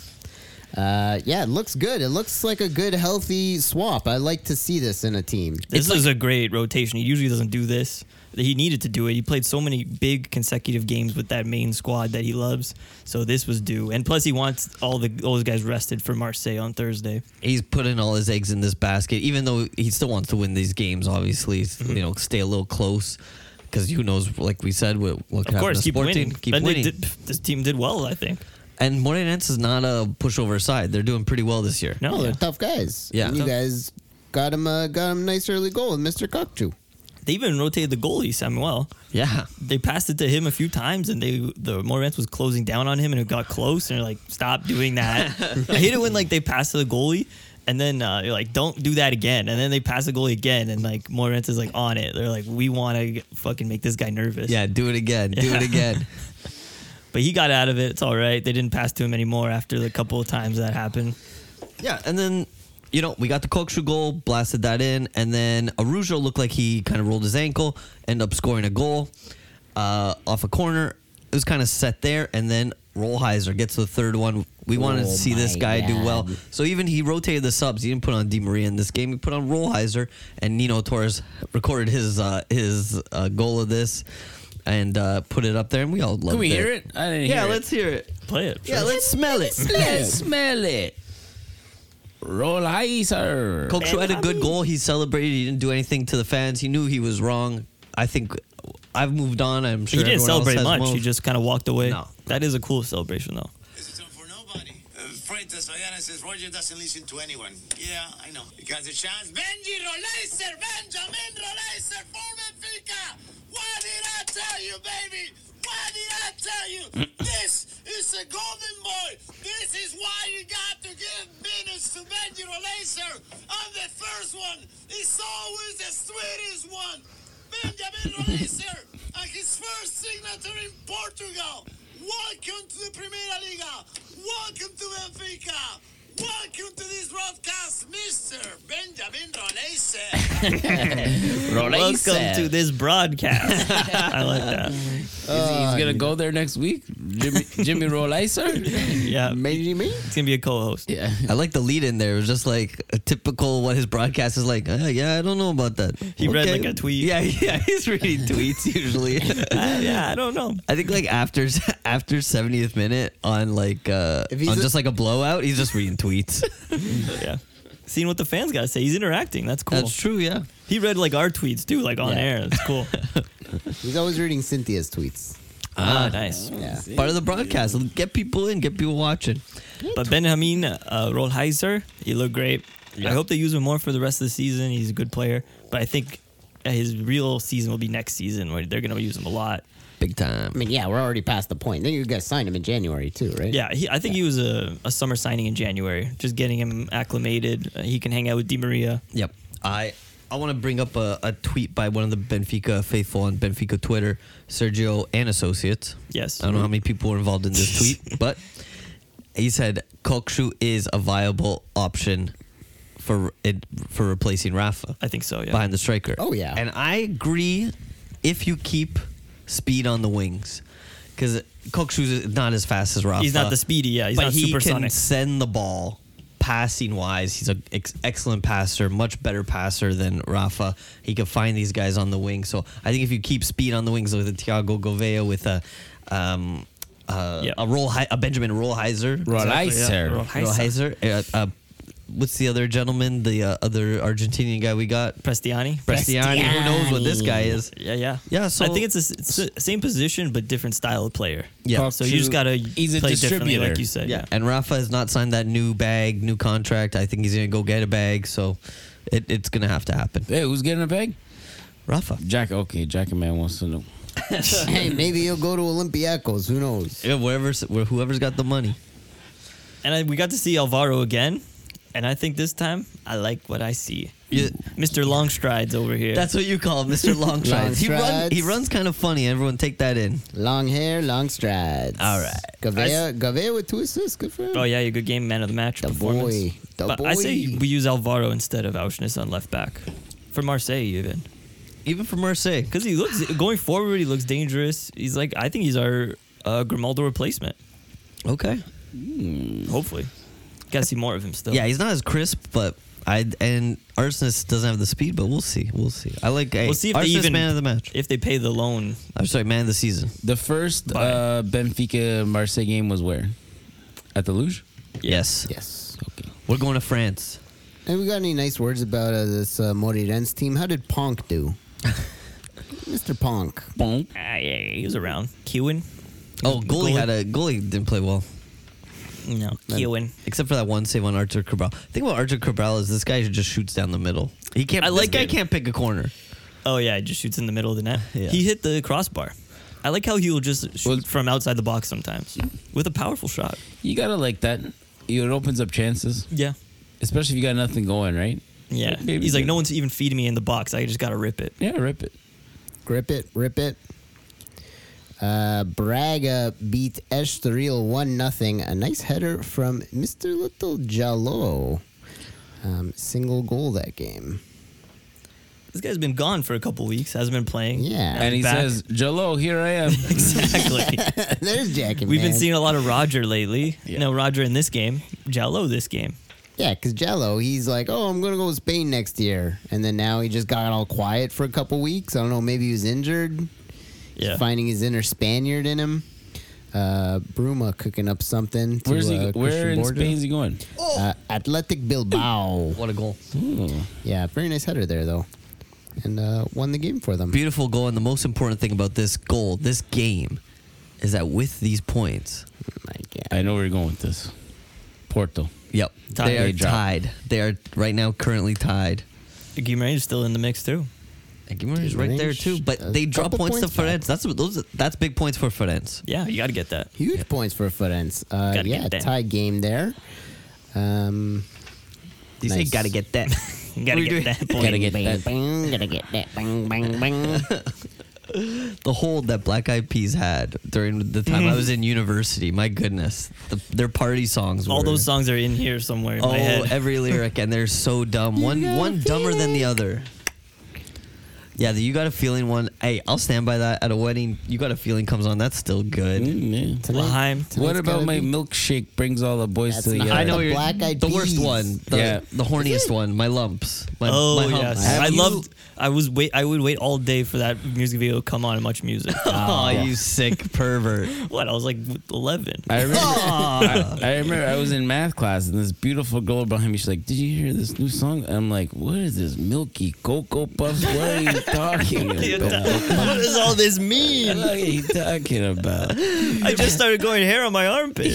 Uh, yeah, it looks good. It looks like a good, healthy swap. I like to see this in a team. This is a great rotation. He usually doesn't do this. He needed to do it. He played so many big consecutive games with that main squad that he loves. So this was due. And plus, he wants all the all those guys rested for Marseille on Thursday. He's putting all his eggs in this basket, even though he still wants to win these games. Obviously, Mm-hmm. you know, stay a little close because who knows? Like we said, what, what could Of course, happen to keep sport winning. team? Keep And they winning. did- this team did well, I think. And Moreirense is not a pushover side. They're doing pretty well this year. No, Oh, they're yeah. tough guys. Yeah. And you Tough. guys got him, uh, got him a nice early goal with Mister Kokchu. They even rotated the goalie, Samuel. Yeah. They passed it to him a few times, and they the Moreirense was closing down on him, and it got close, and they're like, "Stop doing that." I hate it when like they pass to the goalie, and then uh, you're like, "Don't do that again," and then they pass the goalie again, and like Moreirense is like on it. They're like, "We want to fucking make this guy nervous." Yeah, do it again. Do Yeah. it again. But he got out of it. It's all right. They didn't pass to him anymore after the couple of times that happened. Yeah, and then, you know, we got the Kokshu goal, blasted that in, and then Arujo looked like he kind of rolled his ankle, ended up scoring a goal uh, off a corner. It was kind of set there, and then Rollheiser gets the third one. We wanted to Oh see this my guy do well. God. So even he rotated the subs. He didn't put on Di Maria in this game. He put on Rollheiser, and Nino Torres recorded his uh, his uh, goal of this and uh, put it up there, and we all loved it. Can we hear it? I didn't Yeah, hear let's hear it. Play it. Yeah, let's smell it. it. Let's smell it. Rollheiser. Kokshu had a good goal. He celebrated. He didn't do anything to the fans. He knew he was wrong. I think I've moved on. I'm sure He didn't everyone else celebrate has much. moved. He just kind of walked away. No. That is a cool celebration, though. Is it for nobody? Uh, Freitas, Fallanas Borgia doesn't listen to anyone. Yeah, I know. Because the chance. Benji Rolaiser! Benjamin Rolaiser for Benfica! What did I tell you, baby? What did I tell you? This is a golden boy. This is why you got to give minutes to Benji Rolaiser. And the first one is always the sweetest one. Benjamin Rolaiser and his first signature in Portugal. Welcome to the Primera Liga. Welcome to Benfica. Welcome to this broadcast, Mister Benjamin Rolaiser. Welcome to this broadcast. I like that. He's, he's gonna go there next week. Jimmy, Jimmy Rolaiser. Yeah, Maybe me? it's gonna be a co-host. Yeah. I like the lead in there. It was just like a typical what his broadcast is like. Uh, yeah, I don't know about that. He read, like, a tweet. Yeah, yeah, he's reading tweets usually. Uh, yeah, I don't know. I think like after after seventieth minute on like uh If he's on a- just like a blowout, he's just reading tweets. Yeah, seeing what the fans gotta say. He's interacting. That's cool. That's true. Yeah. He read like our tweets too, like on Yeah. air. That's cool. He's always reading Cynthia's tweets. ah, nice. Yeah. Part of the broadcast. Get people in. Get people watching. But Benjamin uh, Rolheiser, he looked great. I hope they use him more for the rest of the season. He's a good player, but I think uh, his real season will be next season, where they're gonna use him a lot. Big time. I mean, yeah, we're already past the point. Then you guys signed him in January too, right? Yeah, he, I think he was a, a summer signing in January, just getting him acclimated. Uh, he can hang out with Di Maria. Yep. I I want to bring up a, a tweet by one of the Benfica faithful on Benfica Twitter, Sergio and Associates. Yes. I don't know how many people were involved in this tweet, but he said Kokshu is a viable option for it for replacing Rafa I think so. Yeah. behind the striker. Oh, yeah. And I agree if you keep speed on the wings, because Kokshu is not as fast as Rafa. He's not the speedy. Yeah, he's but not he supersonic. can send the ball passing wise. He's an ex- excellent passer, much better passer than Rafa. He can find these guys on the wing. So I think if you keep speed on the wings with a Thiago Gouveia, with a um, uh, Yeah. a roll a Benjamin Rolheiser, Rolaiser. Rolheiser. Rolheiser, uh, uh, what's the other gentleman? The uh, other Argentinian guy we got, Prestiani. Prestiani. Who knows what this guy is? Yeah, yeah, Yeah, so- I think it's, a, it's the same position but different style of player. Yeah. So you just gotta He's a play differently, distributor. like you said. Yeah, and Rafa has not signed that new bag, new contract. I think he's gonna go get a bag, so it, it's gonna have to happen. Hey, who's getting a bag? Rafa. Jack. Okay, Jack Man wants to know. Hey, maybe he'll go to Olympiacos. Who knows? Yeah, wherever's where whoever's got the money. And I, we got to see Alvaro again, and I think this time I like what I see. Yeah. Mister Long Strides over here. That's what you call him, Mister Long Long Strides. He, run, strides. he runs kind of funny. Everyone take that in. Long hair, long strides. All right. Gavea, Gavea with two assists. Good for him. Oh yeah, your good game, man of the match The performance. boy. The but boy. I say we use Alvaro instead of Auschwitz on left back for Marseille even, Even for Marseille. because he looks going forward. He looks dangerous. He's like I think he's our uh, Grimaldo replacement. Okay. Hopefully, gotta see more of him still. Yeah, he's not as crisp, but I and Arsenis doesn't have the speed, but we'll see. We'll see. I like hey, We'll see if they Arsenis even man of the match. if they pay the loan. I'm sorry, man of the season. The first Bye. uh, Benfica Marseille game was where? At the Luge? Yes. Yes. Okay. We're going to France. And we got any nice words about uh, this uh, Moreirense team? How did Ponk do? Mister Ponk. Bonk. Ah, yeah, he was around. Kewen, Oh, goalie Goalie. had a goalie didn't play well. no, Kewen. Except for that one save on Artur Cabral. The thing about Artur Cabral is this guy just shoots down the middle. He can't. I this like guy it. can't pick a corner. Oh yeah, he just shoots in the middle of the net. Yeah. He hit the crossbar. I like how he will just shoot Well- from outside the box sometimes with a powerful shot. You gotta like that. It opens up chances, Yeah. especially if you got nothing going, right? Yeah. Maybe He's like, good. no one's even feeding me in the box. I just got to rip it. Yeah, rip it. Grip it, rip it. Uh, Braga beat Estoril one nothing. A nice header from Mister Little Jallo. Um, single goal that game. This guy's been gone for a couple weeks, hasn't been playing. Yeah. Now And he he's back. says, "Jello, here I am." Exactly. There's Jackie. We've been man. seeing a lot of Roger lately. Yeah. No, Roger in this game. Jallo this game. Yeah, because Jello, he's like, oh, I'm going to go to Spain next year. And then now he just got all quiet for a couple weeks. I don't know, maybe he was injured. Yeah. Finding his inner Spaniard in him. Uh, Bruma cooking up something. To, Where's he? uh, Where Christian in Borja. Spain is he going? Uh, Athletic Bilbao. What a goal! Yeah, very nice header there, though. And uh, won the game for them. Beautiful goal. And the most important thing about this goal, this game, is that with these points, My God. I know where you're going with this. Porto. Yep. Tied. They are They dropped. tied. They are right now currently tied. Guimarães is still in the mix too. And Guimarães is right there too, but A they drop couple points, points to Ferenc. That's what- those. That's big points for Ferenc. Yeah, you got to get that. Huge points for Ferenc. Uh, Gotta yeah, get that. tie game there. Um, You say Nice. gotta get that. You got to get that point. Gotta get bang, that. bang, gotta get that. Bang, bang, bang. The hold that Black Eyed Peas had during the time I was in university. My goodness, the, their party songs. All were, those songs are in here somewhere in Oh, my head. every lyric, and they're so dumb. One one dumber than the other. Yeah, the You Got a Feeling one. Hey, I'll stand by that. At a wedding, You Got a Feeling comes on. That's still good. Mm, yeah. Tonight- Laheim. What tonight's about gotta my be- milkshake brings all the boys That's to not- the I know The you're Black Eyed the worst Peas. one, the, Yeah. the horniest one. My lumps. My, Oh my humps. yes, Have I you- loved. I was wait. I would wait all day for that music video to come on and much music. Oh, you sick pervert! What? I was like eleven. I remember, I, I remember I was in math class and this beautiful girl behind me, she's like, "Did you hear this new song?" I'm like, "What is this Milky Cocoa Puffs? What are you talking about? What does all this mean? What are you talking about?" I just started growing hair on my armpit.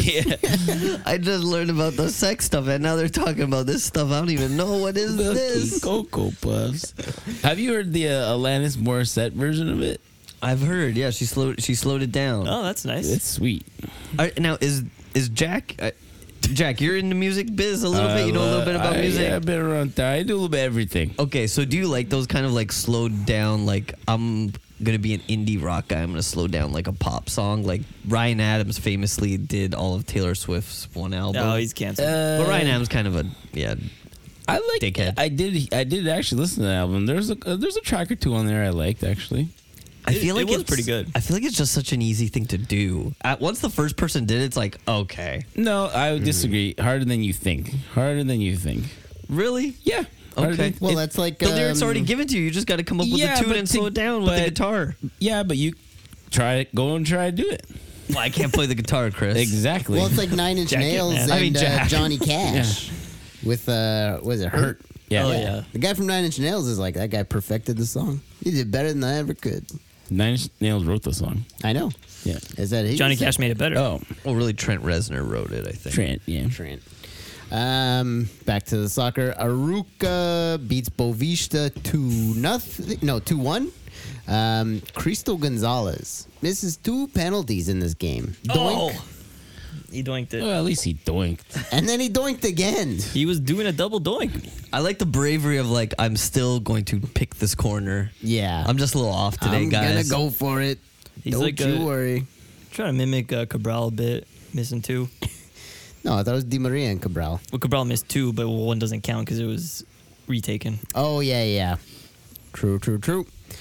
I just learned about the sex stuff, and now they're talking about this stuff. I don't even know what is Milky this. Cocoa Puffs. Have you heard the uh, Alanis Morissette version of it? I've heard. Yeah, she slowed. She slowed it down. Oh, that's nice. It's sweet. All right, now is is Jack? Uh, Jack, you're in the music biz a little I bit. You know a little bit about I, music. Yeah, I've been around there. I do a little bit of everything. Okay, so do you like those kind of like slowed down? Like I'm gonna be an indie rock guy. I'm gonna slow down like a pop song. Like Ryan Adams famously did all of Taylor Swift's one album. Oh, he's canceled. Uh, but Ryan Adams kind of a yeah. I like. Dickhead. I did. I did actually listen to the album. There's a uh, there's a track or two on there I liked actually. I It- feel it like was it's pretty good. I feel like it's just such an easy thing to do. At, once the first person did it, it's like okay, No, I would disagree. Harder than you think. Harder than you think. really? Yeah. Harder Okay. than- Well, it- that's like The lyrics um, already given to you. You just got to come up with Yeah, a tune but and to- slow it down with the but- guitar. yeah, but you try it. Go and try to do it. Well, I can't play the guitar, Chris. Exactly. Well, it's like Nine Inch Jack it, Nails man. and I mean, uh, Jack. Johnny Cash with uh, what is it? Hurt. yeah. Oh, yeah. The guy from Nine Inch Nails is like that guy perfected the song. He did better than I ever could. Nine Inch Nails wrote the song. I know. Yeah. Is that he? Johnny Is that- Cash made it better. Oh, Well, really, Trent Reznor wrote it. I think. Trent. Yeah. Trent. Um, back to the soccer. Aruca beats Bovista two nothing. No, two one. Um, Cristo Gonzalez misses two penalties in this game. Oh, Doink. he doinked it. Well, at least he doinked. And then he doinked again. He was doing a double doink. I like the bravery of like I'm still going to pick this corner. Yeah. I'm just a little off today, I'm guys. gonna go for it. He's Don't like you a- worry. Trying to mimic uh, Cabral a bit, missing two. No, I thought it was Di Maria and Cabral. Well, Cabral missed two, but one doesn't count because it was retaken. Oh yeah, yeah. True, true, true.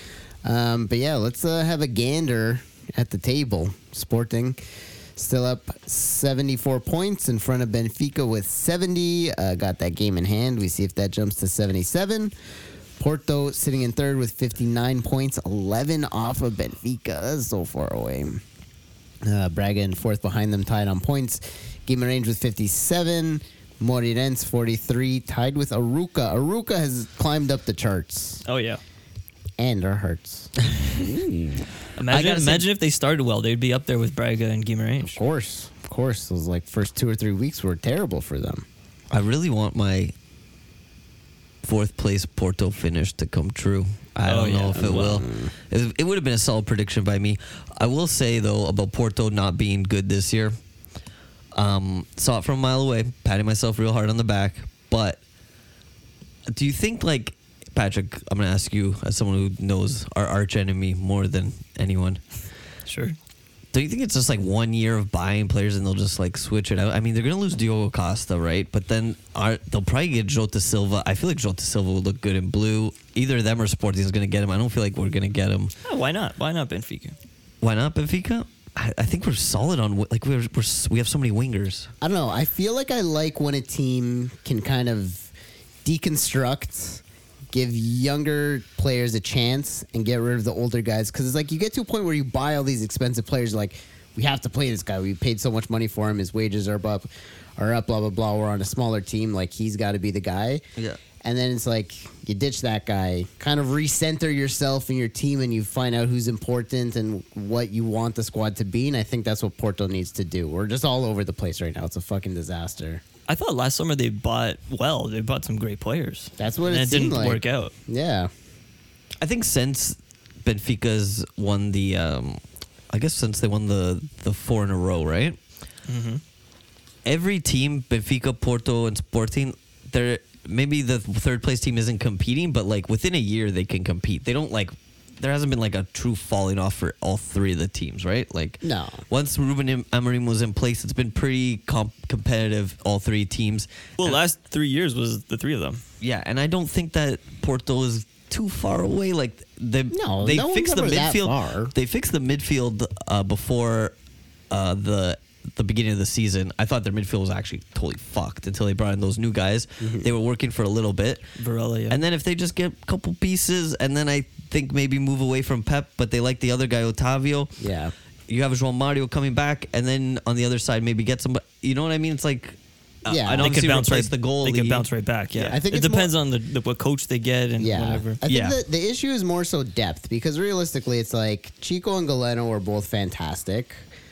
Um, but yeah, let's uh, have a gander at the table. Sporting still up seventy-four points in front of Benfica with seventy. Uh, got that game in hand. We see if that jumps to seventy-seven. Porto sitting in third with fifty-nine points, eleven off of Benfica. That's so far away. Uh, Braga in fourth behind them, tied on points. Guimarães with fifty-seven. Moreirense forty-three, tied with Aruca. Aruca has climbed up the charts Oh yeah. and our hearts. Imagine, gotta say- imagine if they started well, they'd be up there with Braga and Of Guimarães. course, of course. Those like first two or three weeks were terrible for them. I really want my fourth place Porto finish to come true. I Oh, don't know yeah. if it will. It, it would have been a solid prediction by me. I will say though about Porto not being good this year. Um, saw it from a mile away, patting myself real hard on the back. But do you think like Patrick? I'm gonna ask you as someone who knows our arch enemy more than anyone. Sure. Do you think it's just like one year of buying players and they'll just like switch it out? I mean, they're gonna lose Diogo Costa, right? But then are, they'll probably get Jota Silva. I feel like Jota Silva will look good in blue. Either them or Sporting is gonna get him. I don't feel like we're gonna get him. Oh, why not? Why not Benfica? Why not Benfica? I, I think we're solid on wi- like we're, we're s- we have so many wingers. I don't know. I feel like I like when a team can kind of deconstruct, give younger players a chance, and get rid of the older guys. Because it's like you get to a point where you buy all these expensive players. Like we have to play this guy. We paid so much money for him. His wages are up, are up. Blah blah blah. We're on a smaller team. Like he's got to be the guy. Yeah. And then it's like you ditch that guy, kind of recenter yourself and your team, and you find out who's important and what you want the squad to be. And I think that's what Porto needs to do. We're just all over the place right now. It's a fucking disaster. I thought last summer they bought well. They bought some great players. That's what and it it seemed didn't like. work out. Yeah. I think since Benfica's won the, um, I guess since they won the the four in a row, right? Mm-hmm. Every team, Benfica, Porto, and Sporting, they're maybe the third place team isn't competing, but like within a year they can compete. They don't like. There hasn't been like a true falling off for all three of the teams, right? Like No. Once Ruben Am- Amorim was in place, it's been pretty comp- competitive. All three teams. Well, And- last three years was the three of them. yeah, and I don't think that Porto is too far away. Like they No, they no one's fixed the ever that midfield. far. They fixed the midfield uh, before uh, the the beginning of the season. I thought their midfield was actually totally fucked until they brought in those new guys. Mm-hmm. They were working for a little bit, Varela, yeah. and then if they just get a couple pieces, and then I think maybe move away from Pep, but they like the other guy Otavio. Yeah. You have João Mario coming back, and then on the other side maybe get somebody. You know what I mean? It's like. Uh, Yeah. and They they could obviously bounce replace right. the goalie. They could bounce right back. Yeah, Yeah, I think it it's depends more- on the, the what coach they get and Yeah. whatever. I think Yeah. the, the issue is more so depth because realistically, it's like Chico and Galeno are both fantastic.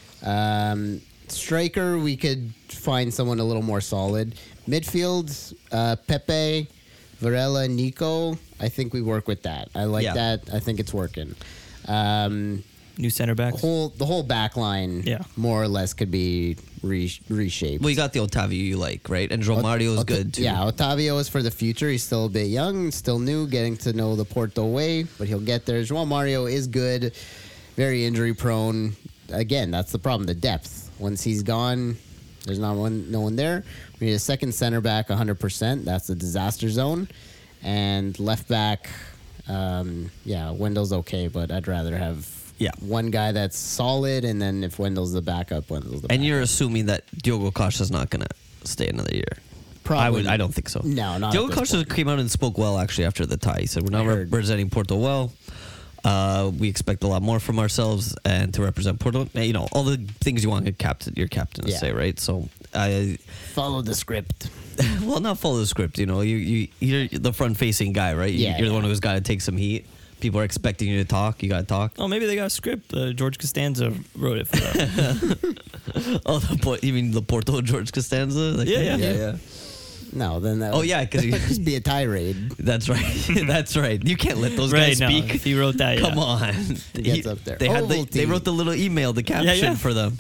Um, striker, we could find someone a little more solid. Midfield, uh, Pepe, Varela, Nico. I think we work with that. I like Yeah. that. I think it's working. Um, New center backs. whole the whole back line, Yeah. more or less could be re- reshaped. Well, you got the Otavio you like, right? And João Mario is Ot- good too. Yeah, Otavio is for the future. He's still a bit young, still new, getting to know the Porto way, but he'll get there. João Mario is good, very injury prone. Again, that's the problem, the depth. Once he's gone, there's not one, no one there. We need a second center back, one hundred percent. That's a disaster zone. And left back, um, yeah, Wendell's okay, but I'd rather have Yeah. one guy that's solid, and then if Wendell's the backup, Wendell's the backup. And you're assuming that Diogo Costa's not going to stay another year. I would. I don't think so. No, not Diogo at this Costa point. came out and spoke well actually after the tie. He said, "We're not I heard. representing Porto well. Uh, we expect a lot more from ourselves and to represent Porto. You know, all the things you want your captain, your captain to Yeah. say, right? So, I Follow the script. well, not follow the script. You know, you you you're the front facing guy, right? You, Yeah, you're the yeah. one who's got to take some heat. People are expecting you to talk. You got to talk. Oh, maybe they got a script. Uh, George Costanza wrote it for them. Oh, the, Po- you mean the Porto George Costanza? Like, Yeah, yeah. yeah, yeah. No, then that Oh, would yeah, 'cause you- just be a tirade. That's right. That's right. You can't let those right guys now, speak. if he wrote that. Come yeah. on. gets He- up there. They had the, Ovaltine. they wrote the little email, the caption yeah. for them.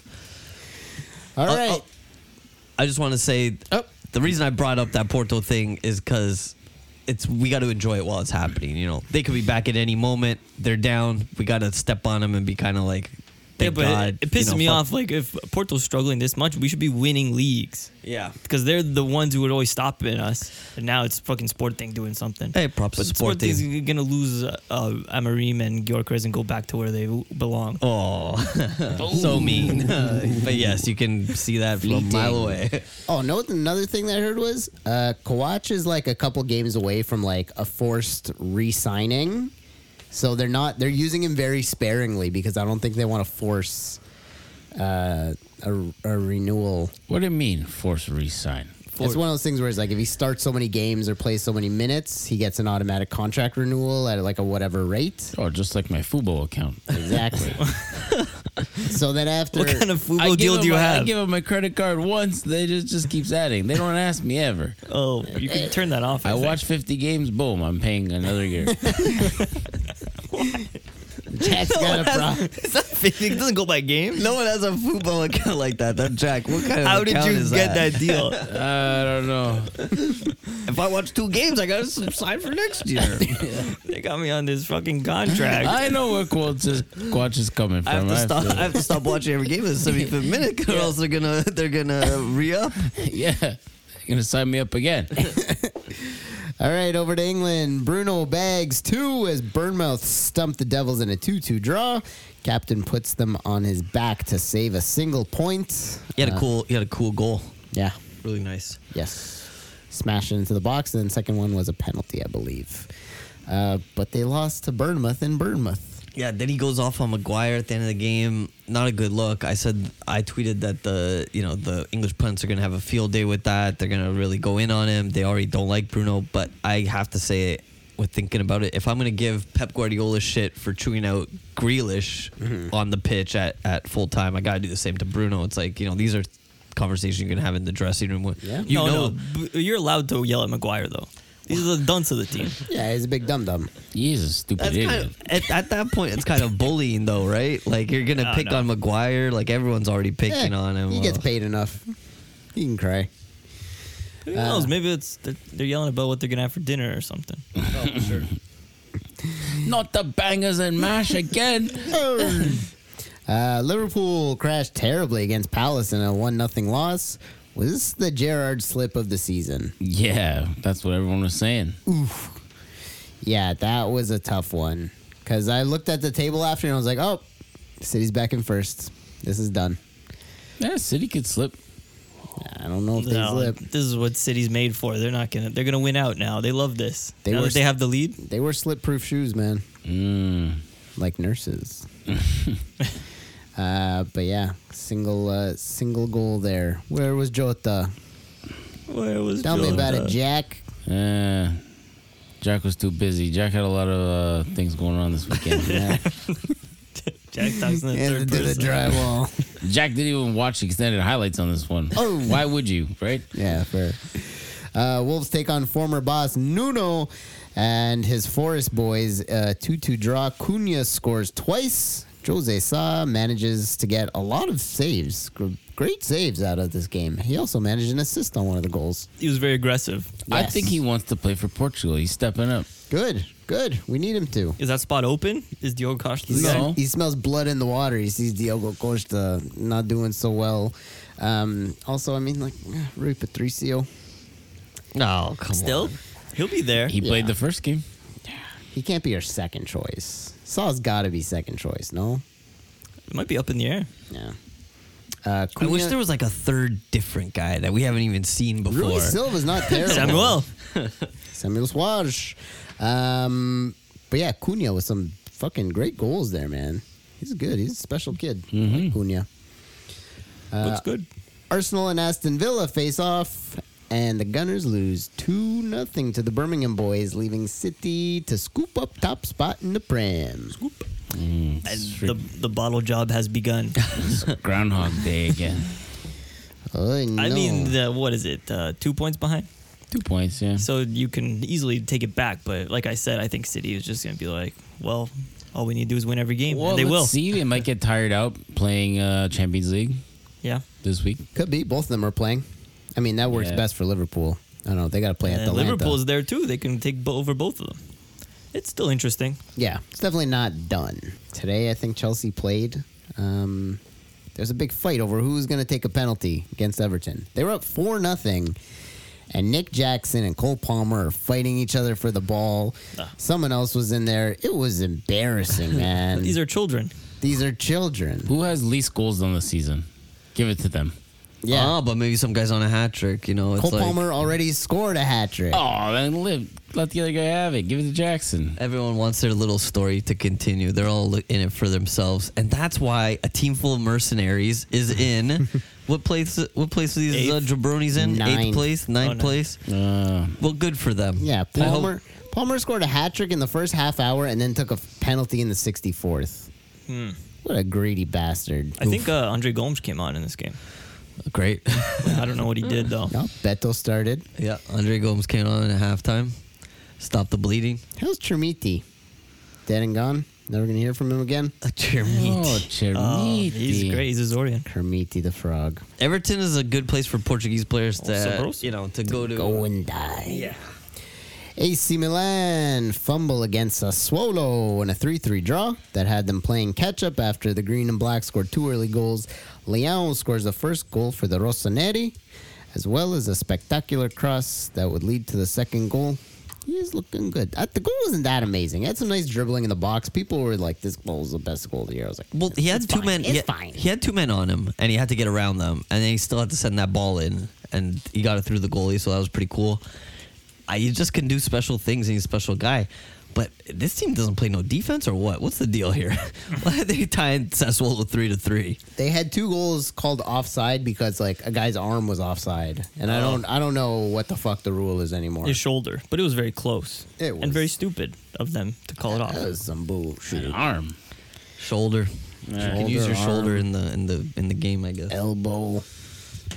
All Uh, right. uh, I just want to say Oh. the reason I brought up that Porto thing is because it's we got to enjoy it while it's happening. You know, they could be back at any moment. They're down. We got to step on them and be kind of like, Yeah, thank but God. it, it pisses you know, me fuck- off. Like if Porto's struggling this much, we should be winning leagues Yeah. because they're the ones who would always stop in us. And now it's fucking Sporting doing something. Hey, props But to Sporting. Sporting's gonna lose uh, uh, Amarim and Gyökeres and go back to where they belong. Oh, so mean. But yes, you can see that from a mile away. Oh, no! Another thing that I heard was uh, Kawach is like a couple games away from like a forced re-signing, so they're not. They're using him very sparingly because I don't think they want to force uh, a, a renewal. What do you mean, force resign? It's one of those things where it's like if he starts so many games or plays so many minutes, he gets an automatic contract renewal at like a whatever rate. Oh, just like my Fubo account. Exactly. So then after, What kind of I Fubo give deal them do you my, I have? give them my credit card once. They just just keeps adding. They don't ask me ever. Oh, you can turn that off. I, I think. watch fifty games. Boom, I'm paying another year. Jack's got a problem. It doesn't go by game. No one has a football account like that. That Jack, what kind of How did account you is get that, deal? I don't know. If I watch two games, I gotta sign for next year. They got me on this fucking contract. I know where Quotes is, Quatch is coming from. I have to I have stop. to- I have to stop watching every game in the seventy-fifth minute, or else they're gonna they're gonna re up. yeah, you're gonna sign me up again. All right, over to England. Bruno bags two as Bournemouth stumped the Devils in a two two draw. Captain puts them on his back to save a single point. He had a Uh, cool. He had a cool goal. Yeah, Really nice. yes. Smashed it into the box, and then second one was a penalty, I believe. Uh, but they lost to Bournemouth in Bournemouth. Yeah. Then he goes off on Maguire at the end of the game. Not a good look. I said I tweeted that the you know the English punts are gonna have a field day with that. They're gonna really go in on him. They already don't like Bruno, but I have to say, with thinking about it, if I'm gonna give Pep Guardiola shit for chewing out Grealish on the pitch at, at full time, I gotta do the same to Bruno. It's like, you know, these are conversation you can have in the dressing room. Yeah. You no, know, no, b- you're allowed to yell at Maguire though. These are the dunce of the team. Yeah, he's a big dum dum. He is a stupid that's idiot. kind of, at, at that point, it's kind of bullying, though, right? Like you're gonna No, pick no. on Maguire. Like everyone's already picking on him. He gets paid enough. He can cry. Who knows? Maybe it's they're, they're yelling about what they're gonna have for dinner or something. Not the bangers and mash again. Uh, Liverpool crashed terribly against Palace in a one nothing loss. Was this the Gerrard slip of the season? Yeah, that's what everyone was saying. Yeah, that was a tough one. Because I looked at the table after and I was like, oh, City's back in first. This is done. Yeah, City could slip. I don't know if they No, slip. this is what City's made for. They're not gonna. They're gonna win out now. They love this. They now were that they s- have the lead. They were slip proof shoes, man. Mm. Like nurses. uh, but yeah, single uh, single goal there. Where was Jota? Where was Tell me about it, Jota? Jack. Uh, Jack was too busy. Jack had a lot of uh, things going on this weekend. Yeah. Jack talks in the And third to the person. drywall. Jack didn't even watch the extended highlights on this one. Oh. Why would you, right? Yeah, fair. Uh, Wolves take on former boss Nuno and his Forest boys. Uh, two two draw. Cunha scores twice. Jose Sa manages to get a lot of saves. Gr- Great saves out of this game. He also managed an assist on one of the goals. He was very aggressive. I Yes. think he wants to play for Portugal. He's stepping up. Good, good. We need him to. Is that spot open? Is Diogo Costa the He's- guy? No. He smells blood in the water. He sees Diogo Costa not doing so well. Um, also, I mean, like, eh, Rui Patricio. No, come Still, on. he'll be there. He played Yeah. the first game. He can't be our second choice. Saw's got to be second choice, no? It might be up in the air. Yeah. Uh, I wish Cunha- there was like a third different guy that we haven't even seen before. Rui Silva's not terrible. Samuel. Samuel Suarez. Um, but yeah, Cunha with some fucking great goals there, man. He's good. He's a special kid. I like Cunha. Looks good. Arsenal and Aston Villa face off, and the Gunners lose two nothing to the Birmingham boys, leaving City to scoop up top spot in the Prem. Scoop. And the the bottle job has begun. Groundhog Day again. Oh, no. I mean, the, what is it? Uh, two points behind. Two points, yeah. So you can easily take it back. But like I said, I think City is just going to be like, well, all we need to do is win every game. Well, and they let's will. see. They might get tired out playing uh, Champions League Yeah. this week. Could be. Both of them are playing. I mean, that works Yeah. best for Liverpool. I don't know. They got to play at And Atlanta. Liverpool's there too. They can take bo- over both of them. It's still interesting. Yeah, it's definitely not done. Today, I think Chelsea played. Um, there's a big fight over who's going to take a penalty against Everton. They were up four nothing, and Nick Jackson and Cole Palmer are fighting each other for the ball. Ah. Someone else was in there. It was embarrassing, man. These are children. These are children. Who has least goals on the season? Give it to them. Yeah. Ah, but maybe some guys on a hat trick. You know, it's Cole like Palmer already scored a hat trick. Oh, then live. Let the other guy have it. Give it to Jackson. everyone wants their little story to continue. They're all look- in it for themselves, and that's why a team full of mercenaries is in. what place? What place are these uh, Eighth. jabronis in? Ninth. Eighth place, ninth Oh, ninth. place. Uh, Well, good for them. Yeah, I hope- Palmer. Palmer scored a hat trick in the first half hour and then took a penalty in the sixty-fourth. Hmm. What a greedy bastard. I think uh, Andre Gomes came on in this game. Great. I don't know what he did though. No, Beto started. yeah, Andre Gomes came on at halftime. Stop the bleeding. How's Chermiti? Dead and gone? Never gonna hear from him again? A Chermiti. oh, Oh, Chermiti. he's great. He's a Zorian. Chermiti the frog. Everton is a good place for Portuguese players to, Sabroso. you know, to go to. Go and die. Yeah. A C Milan fumble against Sassuolo in a three three draw that had them playing catch-up after the green and black scored two early goals. Leão scores the first goal for the Rossoneri, as well as a spectacular cross that would lead to the second goal. He is looking good. Uh, the goal wasn't that amazing. He had some nice dribbling in the box. People were like, this goal is the best goal of the year. I was like, Well, he had it's two fine. men. It's he had, fine. He had two men on him, and he had to get around them, and then he still had to send that ball in, and he got it through the goalie, so that was pretty cool. I, he just can do special things, and he's a special guy. But this team doesn't play no defense, or what? What's the deal here? Why are they tying Sassuolo three to three? They had two goals called offside because like a guy's arm was offside, and I don't, I don't know what the fuck the rule is anymore. His shoulder, but it was very close. It and was. very stupid of them to call it off. That was some bullshit. An arm. Shoulder. you can use your Shoulder, shoulder arm. in the in the in the game, I guess. Elbow.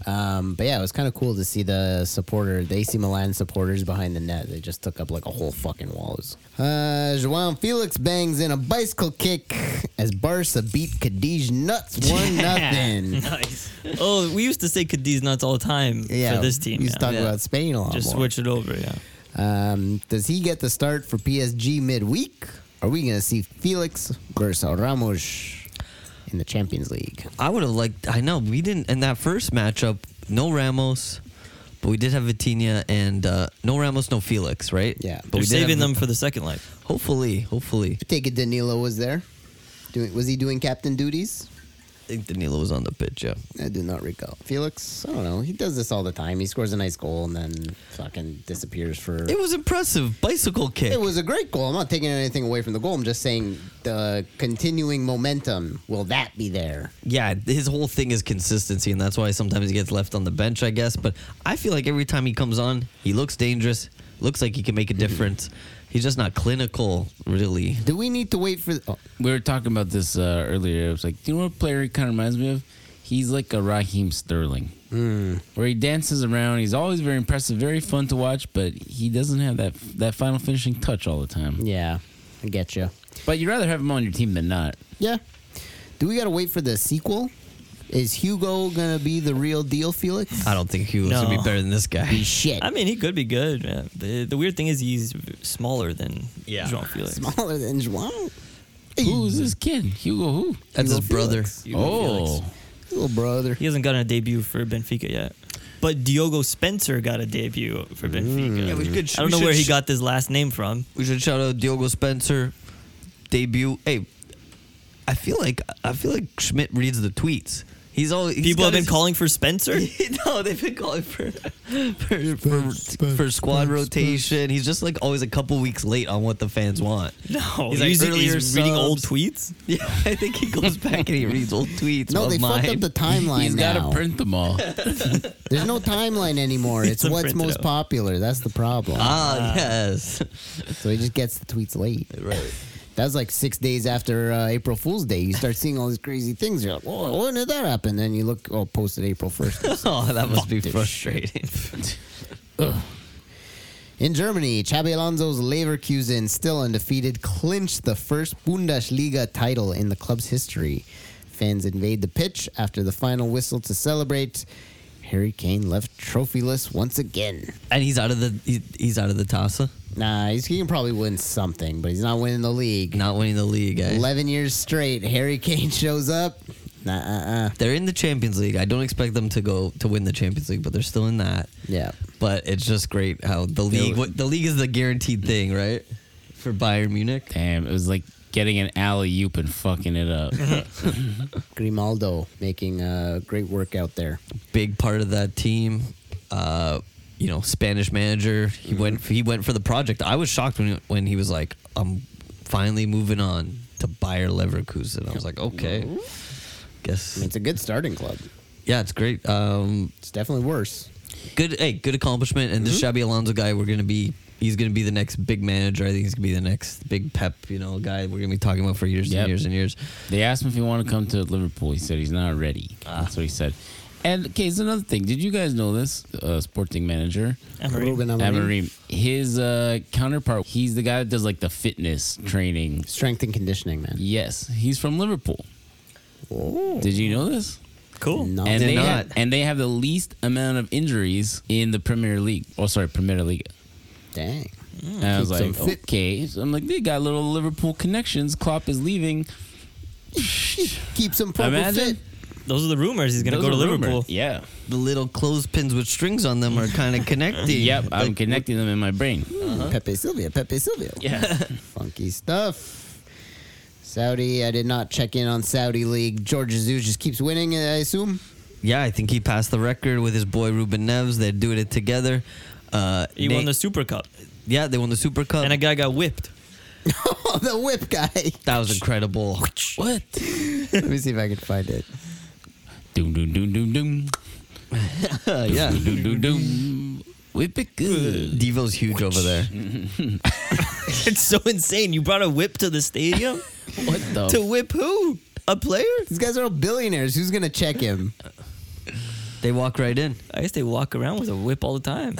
Um, but yeah, it was kind of cool to see the supporter, the A C Milan supporters behind the net. They just took up like a whole fucking wall. It was- Uh, João Felix bangs in a bicycle kick as Barca beat Cadiz nuts one nothing. Nice. Oh, we used to say Cadiz nuts all the time Yeah, for this team. We used to yeah. talk Yeah. about Spain a lot Just more. switch it over, yeah. Um, does he get the start for P S G midweek? Are we going to see Felix versus Ramos in the Champions League? I would have liked. I know we didn't in that first matchup. No Ramos, but we did have Vitinha and uh, no Ramos, no Felix, right? Yeah. but They're we did saving have- them for the second leg. Hopefully, hopefully. I take it Danilo was there. Doing, was he doing captain duties? I think Danilo was on the pitch. Yeah. I do not recall. Felix, I don't know. He does this all the time. He scores a nice goal and then fucking disappears for. It was impressive. Bicycle kick. It was a great goal. I'm not taking anything away from the goal. I'm just saying the continuing momentum. Will that be there? Yeah, his whole thing is consistency, and that's why sometimes he gets left on the bench, I guess. But I feel like every time he comes on, he looks dangerous. Looks like he can make a difference. He's just not clinical, really. Do we need to wait for? Oh, We were talking about this uh, earlier. It was like, do you know what player he kind of reminds me of? He's like a Raheem Sterling, where he dances around. He's always very impressive, very fun to watch, but he doesn't have that that final finishing touch all the time. yeah, I get you. But you'd rather have him on your team than not. Yeah. Do we got to wait for the sequel? Is Hugo gonna be the real deal, Felix? I don't think Hugo's No. going to be better than this guy. He's shit. I mean, he could be good. Yeah. The, the weird thing is he's smaller than Yeah. João Felix. Smaller than João. Who's this kid? Hugo who? That's Hugo his brother. Felix. Oh, Little brother. He hasn't gotten a debut for Benfica yet. But Diogo Spencer got a debut for Benfica. Yeah, we could- I don't we know should where he sh- got this last name from. We should shout out Diogo Spencer debut. Hey, I feel like I feel like Schmidt reads the tweets. He's always he's People got have been his- calling for Spencer? no, they've been calling for for, for, for squad rotation. He's just like always a couple weeks late on what the fans want. No, He's he's, like he's earlier reading subs. old tweets. Yeah, I think he goes back and he reads old tweets. No, of they mine. fucked up the timeline he's got now. to print them all. There's no timeline anymore. It's It's what's printed most out. popular. That's the problem. Ah, yes. So he just gets the tweets late. Right. That was like six days after uh, April Fool's Day. You start seeing all these crazy things. You're like, whoa, when did that happen? Then you look, oh, posted April first. Oh, that must be this frustrating. In Germany, Xabi Alonso's Leverkusen, still undefeated, clinched the first Bundesliga title in the club's history. Fans invade the pitch after the final whistle to celebrate. Harry Kane left trophyless once again. And he's out of the he, he's out of the Tasa. Nah, he's, he can probably win something, but he's not winning the league. Not winning the league, eh? eleven years straight, Harry Kane shows up. Nah, uh, uh. They're in the Champions League. I don't expect them to go to win the Champions League, but they're still in that. Yeah. But it's just great how the league what, the league is the guaranteed thing, right? For Bayern Munich. Damn, it was like getting an alley oop and fucking it up. Grimaldo making uh, great work out there. Big part of that team. Uh, you know, Spanish manager. He went he went for the project. I was shocked when when he was like, I'm finally moving on to Bayer Leverkusen. I was like, okay. I mean, Guess it's a good starting club. yeah, it's great. Um, It's definitely worse. good hey, good accomplishment. And this Xabi Alonso guy, we're gonna be he's gonna be the next big manager. I think he's gonna be the next big Pep, you know, guy we're gonna be talking about for years Yep. and years and years. They asked him if he wanted to come to Liverpool. He said he's not ready. That's what he said. And okay, it's another thing. Did you guys know this? Uh, Sporting manager Emery. Ruben Amorim. Amorim. His uh, counterpart. He's the guy that does like the fitness training. Strength and conditioning, man. Yes, he's from Liverpool. Oh. Did you know this? Cool. No. And did they not. have, and they have the least amount of injuries in the Premier League. Oh, sorry, Premier League. Dang. And I was Keeps like, them fit. okay. So I'm like, they got little Liverpool connections. Klopp is leaving. Keeps him proper Imagine. fit. Those are the rumors. He's going to Those go to are rumored. Liverpool. Yeah. The little clothespins with strings on them are kind of connected. Yep. I'm Like, connecting them in my brain. Pepe Silvia, Pepe Silvia. Yeah. Funky stuff. Saudi, I did not check in on Saudi League. George Jesus just keeps winning, I assume. Yeah, I think he passed the record with his boy Ruben Neves. They're doing it together. Uh, He Na- won the Super Cup. yeah, they won the Super Cup. And a guy got whipped. Oh, the whip guy. that was incredible. What? Let me see if I can find it. Doom, doom, doom, doom, doom. Uh, yeah, Doom, doom, doom. Whip it good. Devo's huge over there. It's so insane. You brought a whip to the stadium? What the? To whip who? A player? These guys are all billionaires. Who's going to check him? They walk right in. I guess they walk around with a whip all the time.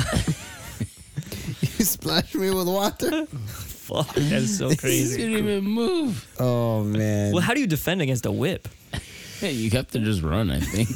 You splash me with water. Fuck, that's so He crazy. didn't even move. Oh man. Well, how do you defend against a whip? Hey, you have to just run, I think.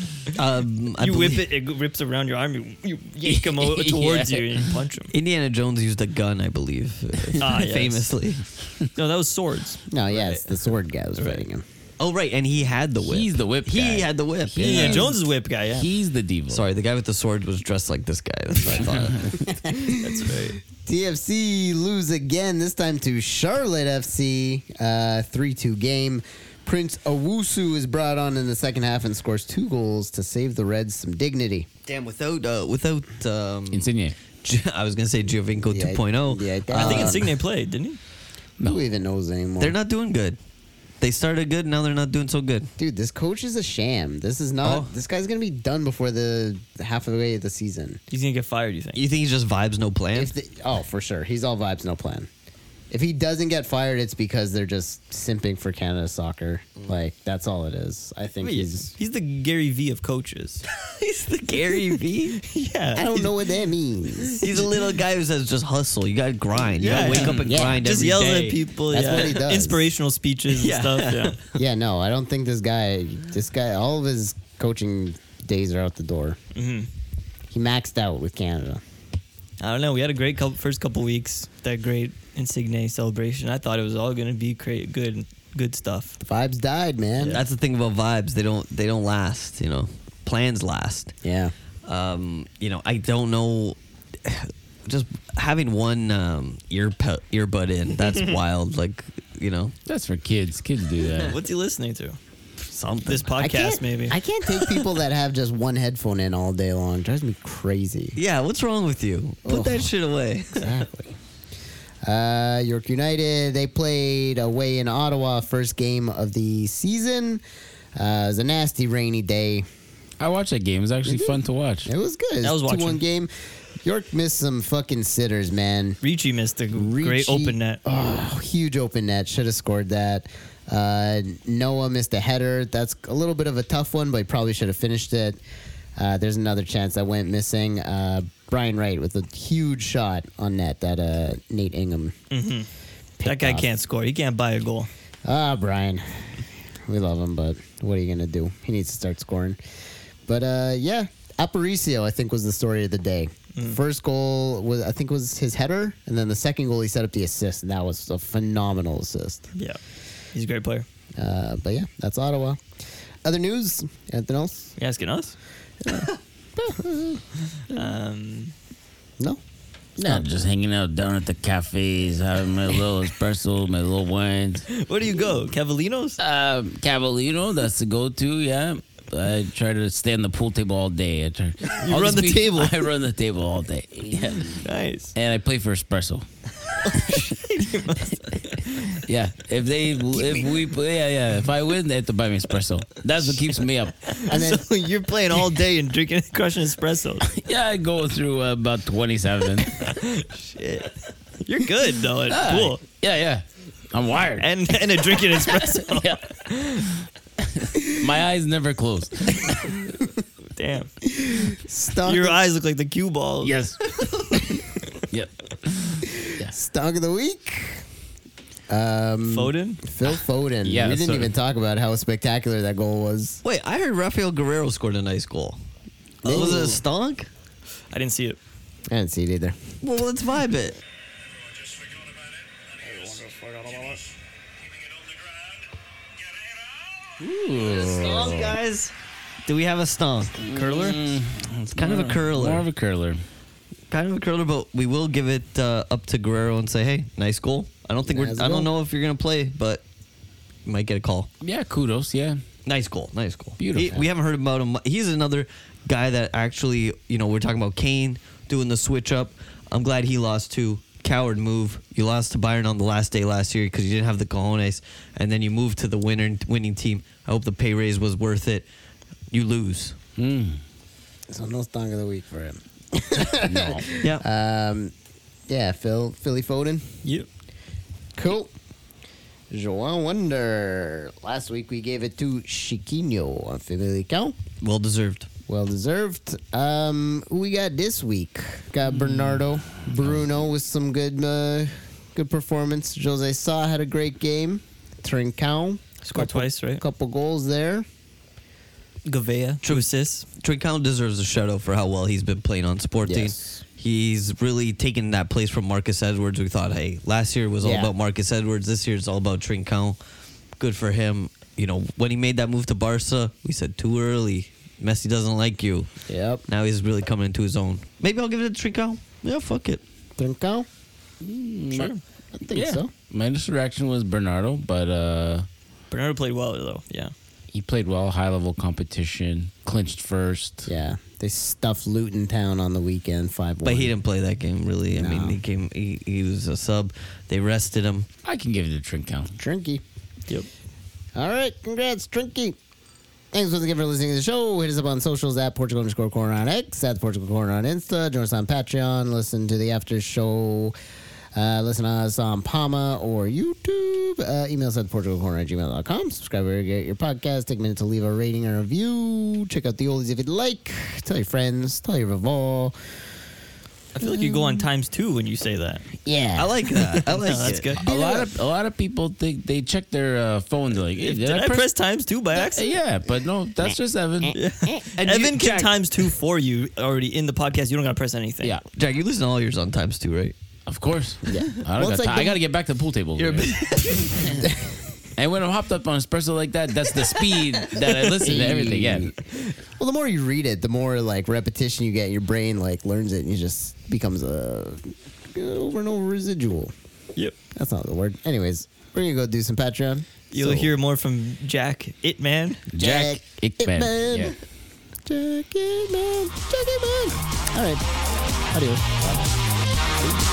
Um, I You believe whip it, it rips around your arm, you, you yank him o- towards Yeah. you and you punch him. Indiana Jones used a gun, I believe, Ah, yes. famously. No, that was swords. No, yeah, it's the sword guy was fighting him. Oh, right, and he had the whip. He's the whip He guy. had the whip. He- Yeah. Yeah, Jones is whip guy, yeah. He's the diva. Sorry, the guy with the sword was dressed like this guy. That's what I thought. That's right. T F C lose again, this time to Charlotte F C. Uh, three two game. Prince Owusu is brought on in the second half and scores two goals to save the Reds some dignity. Damn, without uh, without um, Insigne. Gi- I was gonna say Giovinco Yeah, two point oh. yeah, I think Uh, Insigne played, didn't he? Who even knows anymore? They're not doing good. They started good, now they're not doing so good. Dude, this coach is a sham. This is not. Oh. This guy's gonna be done before the half of the way of the season. He's going to get fired, you think? You think he's just vibes, no plan? If the, oh, for sure, he's all vibes, no plan. If he doesn't get fired, it's because they're just simping for Canada soccer. Like that's all it is. I think Wait, he's. he's the Gary V of coaches. He's the Gary V. yeah. I don't know what that means. He's a little guy who says just hustle. You gotta grind. You Yeah, gotta wake yeah. up and Yeah. grind Just every yells day. at people. That's yeah. what he does. Inspirational speeches and Yeah. stuff. Yeah. Yeah, no, I don't think this guy. This guy, all of his coaching days are out the door. hmm He maxed out with Canada. I don't know. We had a great couple, first couple weeks. That great Insigne celebration. I thought it was all going to be great, good, good stuff. The vibes died, man. That's the thing about vibes. They don't. They don't last. You know, plans last. Yeah. Um, you know, I don't know. Just having one um, ear pe- earbud in, that's wild. Like, you know, That's for kids. Kids do that. What's he listening to? something. This I podcast, can't, maybe. I can't take people that have just one headphone in all day long. It drives me crazy. Yeah, what's wrong with you? Put Oh. that shit away. Exactly. Uh, York United, they played away in Ottawa, first game of the season. Uh, it was a nasty rainy day. I watched that game. It was actually fun to watch. It was good. It I was a two one watching. game. York missed some fucking sitters, man. Ricci missed a great Ricci- open net. Oh, huge open net. Should have scored that. Uh, Noah missed a header. That's a little bit of a tough one, but he probably should have finished it. Uh, there's another chance that went missing. Uh, Brian Wright with a huge shot on net that uh, Nate Ingham. hmm That picked guy off. can't score. He can't buy a goal. Ah, Brian. We love him, but what are you going to do? He needs to start scoring. But uh, yeah, Aparicio, I think, was the story of the day. First goal was, I think, was his header, and then the second goal he set up the assist, and that was a phenomenal assist. Yeah. He's a great player. Uh, but yeah, that's Ottawa. Other news? Anything else? You asking us? um, No. No, just hanging out down at the cafes, having my little espresso, my little wines. where do you go? Cavalinos? Um, Cavallino, that's the go-to. Yeah, I try to stay on the pool table all day. I try. You I'll run just the table. I run the table all day. Yeah, Nice. and I play for espresso. Yeah, if they, if we, play, yeah, yeah. If I win, they have to buy me espresso. That's what keeps me up. And then So you're playing all day and drinking, crushing espressos. Yeah, I go through uh, about twenty-seven. Shit. You're good, though, at Ah, pool. Yeah, yeah. I'm wired. And, and a drinking espresso. Yeah. My eyes never close. Damn. stock, Your eyes look like the cue ball. Yes. Yep. stock of the week. Um, Foden? Phil Foden. Yeah, we didn't so- even talk about how spectacular that goal was. Wait, I heard Rafael Guerrero scored a nice goal. Oh. Was it a stonk? I didn't see it. I didn't see it either. Well, let's vibe it. Just forgot about it. Everyone just forgot about it. Keeping it on the ground. Guerrero. Stonk, guys. Do we have a stonk? Curler? It's kind of a curler. More of a curler. kind of a curler, but we will give it uh, up to Guerrero and say, hey, nice goal. I don't think Nice we're. I goal. don't know if you're gonna play, but you might get a call. Yeah, kudos. Yeah. Nice goal, nice goal. Beautiful. He- we haven't heard about him. He's another guy that actually, you know, we're talking about Kane doing the switch up. I'm glad he lost too. Coward move. You lost to Bayern on the last day last year because you didn't have the cojones, and then you moved to the winner winning team. I hope the pay raise was worth it. You lose. Mm. So no stock of the week for him. No. Yeah. Um, yeah, Phil, Philly Foden. Yep. Cool. João Wonder. Last week we gave it to Chiquinho on Famalicão. Well deserved. Well deserved. Um, who we got this week? Got Bernardo Bruno with some good, uh, good performance. Jose Sa had a great game. Trincão Scored couple, twice, right? Couple goals there. Gavea, two assists. Trincão deserves a shout out for how well he's been playing on Sporting. Yes. He's really taken that place from Marcus Edwards. We thought, hey, last year was all Yeah. about Marcus Edwards. This year it's all about Trincão. Good for him. You know, when he made that move to Barca, we said too early. Messi doesn't like you. Yep. Now he's really coming into his own. Maybe I'll give it to Trincão. Yeah, fuck it. Trincão? Sure. I think so. My initial reaction was Bernardo, but uh, Bernardo played well, though. Yeah. he played well. High level competition, clinched first. Yeah. They stuffed Luton Town on the weekend, five one. But he didn't play that game, really. I No. mean, he came. He, he was a sub. They rested him. I can give it to Trincão. Trinky. Yep. All right, congrats, Trinky. Thanks once again for listening to the show. Hit us up on socials at Portugal underscore corner on X, at Portugal corner on Insta. Join us on Patreon. Listen to the after show. Uh, listen to us on Palma or YouTube. Uh, email us at portugal corner at gmail dot com. Subscribe wherever you get your podcast. Take a minute to leave a rating and review. Check out the oldies if you'd like. Tell your friends. Tell your Vavol. I feel like you go on times two when you say that. Yeah. I like that. I like No, that's it. good. A lot of a lot of people think they check their uh, phone. They're like, hey, Did, I press, times two by accident? Yeah, but no, that's just Evan. And Evan you- can Jack, times two for you already in the podcast. You don't got to press anything. Yeah, Jack, you listen to all yours on times two, right? of course. Yeah. I, don't Well, got it's like ti- the- I got to get back to the pool table. You're a man. And when I'm hopped up on espresso like that, that's the speed that I listen to everything. Yeah. Well, the more you read it, the more like repetition you get. Your brain like learns it, and it just becomes a over and over residual. Yep. That's not the word. Anyways, we're gonna go do some Patreon. You'll So- hear more from Jack It Man. Jack Ickman. Ickman. Yeah. Jack Ickman. Jack Ickman. All right. Adios.